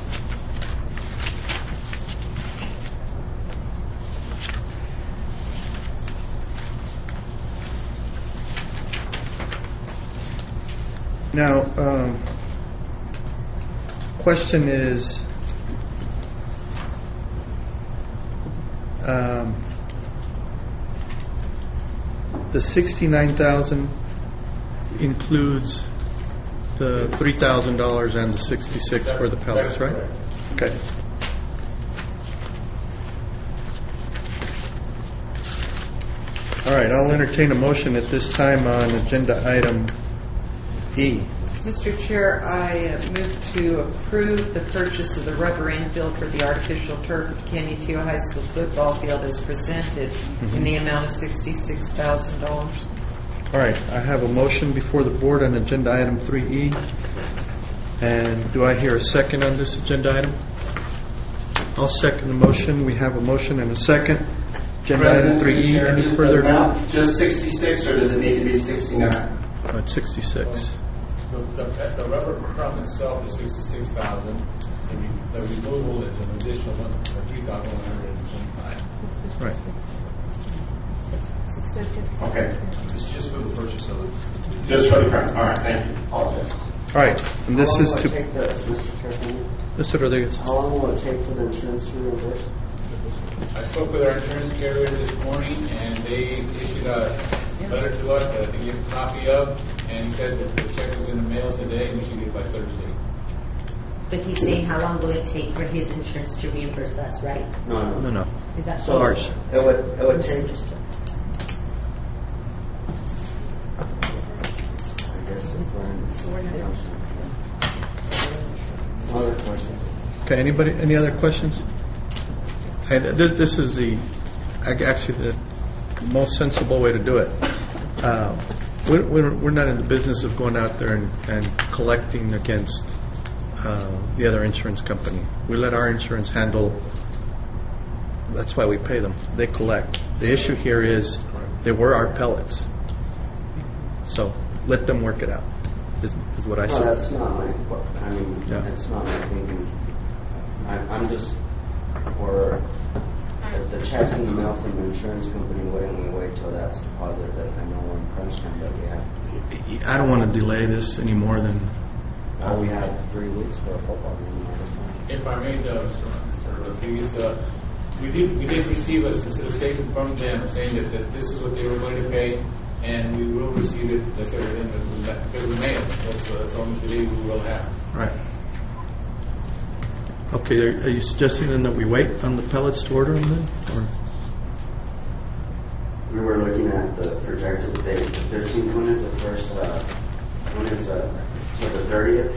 Now, um, question is, um, the sixty-nine thousand includes the three thousand dollars and the sixty-six for the pellets, right? Okay. All right. I'll entertain a motion at this time on agenda item E. Mister Chair, I uh, move to approve the purchase of the rubber infield for the artificial turf at Canutillo High School football field as presented mm-hmm. in the amount of sixty-six thousand dollars. All right. I have a motion before the board on agenda item three E. And do I hear a second on this agenda item? I'll second the motion. We have a motion and a second. Agenda item three E. Any further? Amount just sixty-six, or does it need to be sixty-nine? Oh, it's sixty-six. The, the, the rubber crumb itself is sixty-six thousand. The, the removal is an additional one for three thousand one hundred and twenty-five. Right. Okay. It's just for the purchase of it. Just for the crown. All right, thank you. Apologize. All right, and this How is long will to it take the, Mister Chairman? Mister Rodriguez. How long will it take for the insurance to reimburse? I spoke with our insurance carrier this morning, and they issued a letter to us that I can give a copy of, and he said that the check was in the mail today, and we should get it by Thursday. But he's saying how long will it take for his insurance to reimburse us, right? No, no. No, no. Is that So ours? It would, it would take. I guess if we're other questions. Okay, anybody, any other questions? And th- this is the, ac- actually the most sensible way to do it. Uh, we're, we're we're not in the business of going out there and, and collecting against uh, the other insurance company. We let our insurance handle, that's why we pay them. They collect. The issue here is they were our pellets. So let them work it out, is, is what I No, say. that's not my, I mean, Yeah. that's not my thinking. I, I'm just, or if the check's in the mail from the insurance company, wouldn't we wait till that's deposited? I know we're in crunch time, but we have, I don't want to delay this any more than, well, we have three weeks for a football game. If I may, uh, Mister Rodriguez, uh, we did we did receive a, a statement from them saying that, that this is what they were going to pay, and we will receive it. They said within the because we mail. That's uh, that's the only belief we will have. right. Okay, are, are you suggesting then that we wait on the pellets to order them then? Or? We were looking at the projected date, the thirteenth, when is the first, uh, when is, uh, so the thirtieth?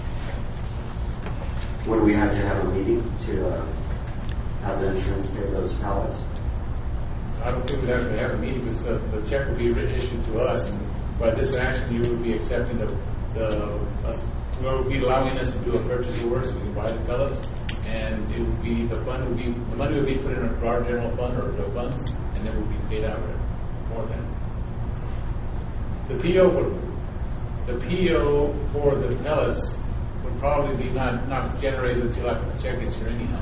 Would we have to have a meeting to, uh, have the insurance pay those pallets? I don't think we'd have to have a meeting because the, the check will be written issued to us, and by this action, you would be accepting the, the us, you would be allowing us to do a purchase of work, so we can buy the pellets, and it would be the fund would be the money would be put in our general fund or the funds, and then would be paid out more than the P O would the P O for the pellets would probably be not not generated until after the check gets here anyhow.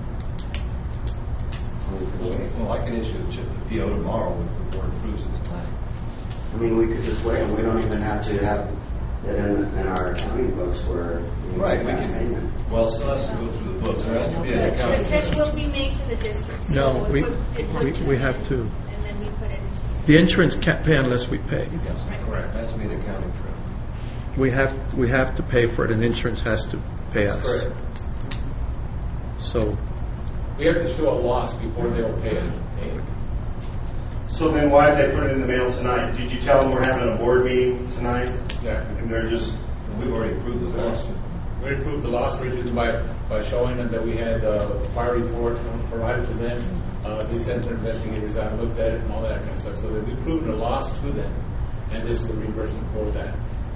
Well, I can issue the chip- the P O tomorrow if the board approves it tonight. I mean, we could just wait, and we don't even have to have it in, in our accounting books where we Right, we make can- payment. Well, it still has to go through the books. There has to be an The accounting. check will be made to the district. No, so it we, would- it would we, to we the have bank, to. And then we put it, The insurance can't pay unless we pay. Yes, correct. Has to be an accounting trip. We have, we have to pay for it, and insurance has to pay us. Correct. So, We have to show a loss before they will pay it. Pay it. So then why did they put it in the mail tonight? Did you tell them we're having a board meeting tonight? Exactly. And they're just, We've already approved the loss. We approved the loss reduced by, by showing them that we had a fire report provided to them. Uh, they sent their investigators out and looked at it and all that kind of stuff. So that we proved a loss to them, and this is the reimbursement for that.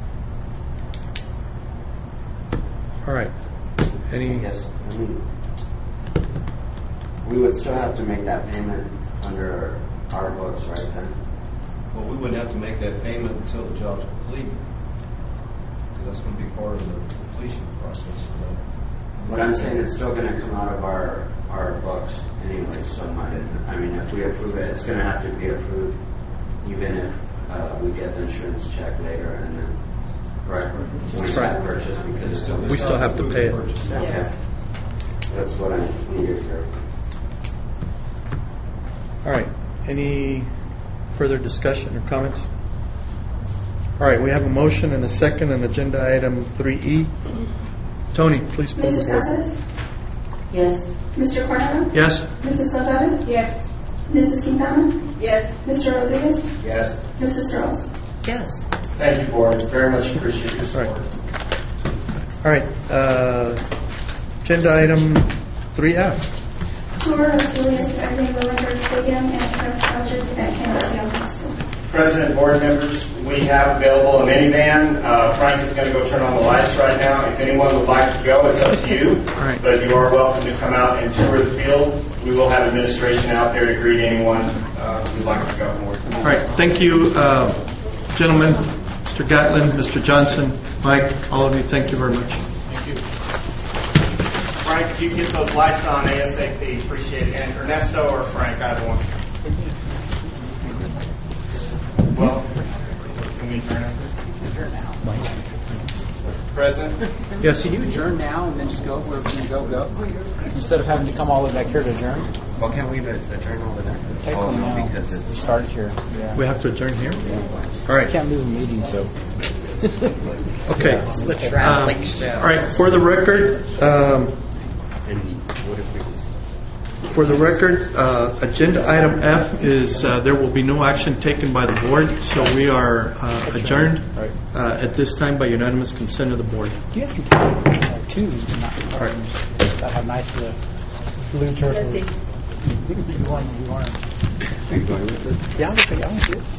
all right. Any? Yes, I mean, we would still have to make that payment under our books, right then? Well, we wouldn't have to make that payment until the job's complete. Because that's going to be part of the completion process. But I'm saying it's still gonna come out of our, our books anyway, so my, I mean, if we approve it, it's gonna have to be approved even if, uh, we get the insurance check later and then, correct? We That's right. purchase because it's still. We still have to pay it. Okay. That's what I needed here. All right. Any further discussion or comments? All right. We have a motion and a second on agenda item three E. Tony, please pull the Missus board. Casas? Yes. Mister Coronado? Yes. Missus Gonzalez? Yes. Missus Quintana? Yes. Mister Rodriguez? Yes. Missus Strauss? Yes. Thank you, board. Very much appreciate your support. All right. Uh, agenda item three F. Tour of Julius Erving Willenberg Stadium and truck project at Canterbury High School. President, board members, we have available a minivan. Uh, Frank is going to go turn on the lights right now. If anyone would like to go, it's up to you. Right. But you are welcome to come out and tour the field. We will have administration out there to greet anyone uh, who'd like to go more. All right. Thank you, uh, gentlemen. Mister Gatlin, Mister Johnson, Mike, all of you, thank you very much. Thank you. Frank, if you can get those lights on ASAP, appreciate it. And Ernesto or Frank, either one. Well, can we adjourn after? Adjourn now. President? Yes. Can you adjourn now and then just go where we go, go? Instead of having to come all the way back here to adjourn? Well, can't we adjourn over there? Technically, no. Because it's We started here. Yeah. We have to adjourn here? All right. I can't move a meeting, so. Okay. It's the traffic Uh, show. All right, for the record, um, for the record, uh, agenda item F is uh, there will be no action taken by the board, so we are uh, adjourned uh, at this time by unanimous consent of the board. You guys can put uh, two not cartons that have nice uh, blue turtles. You want, you want. Yeah, I'll take it.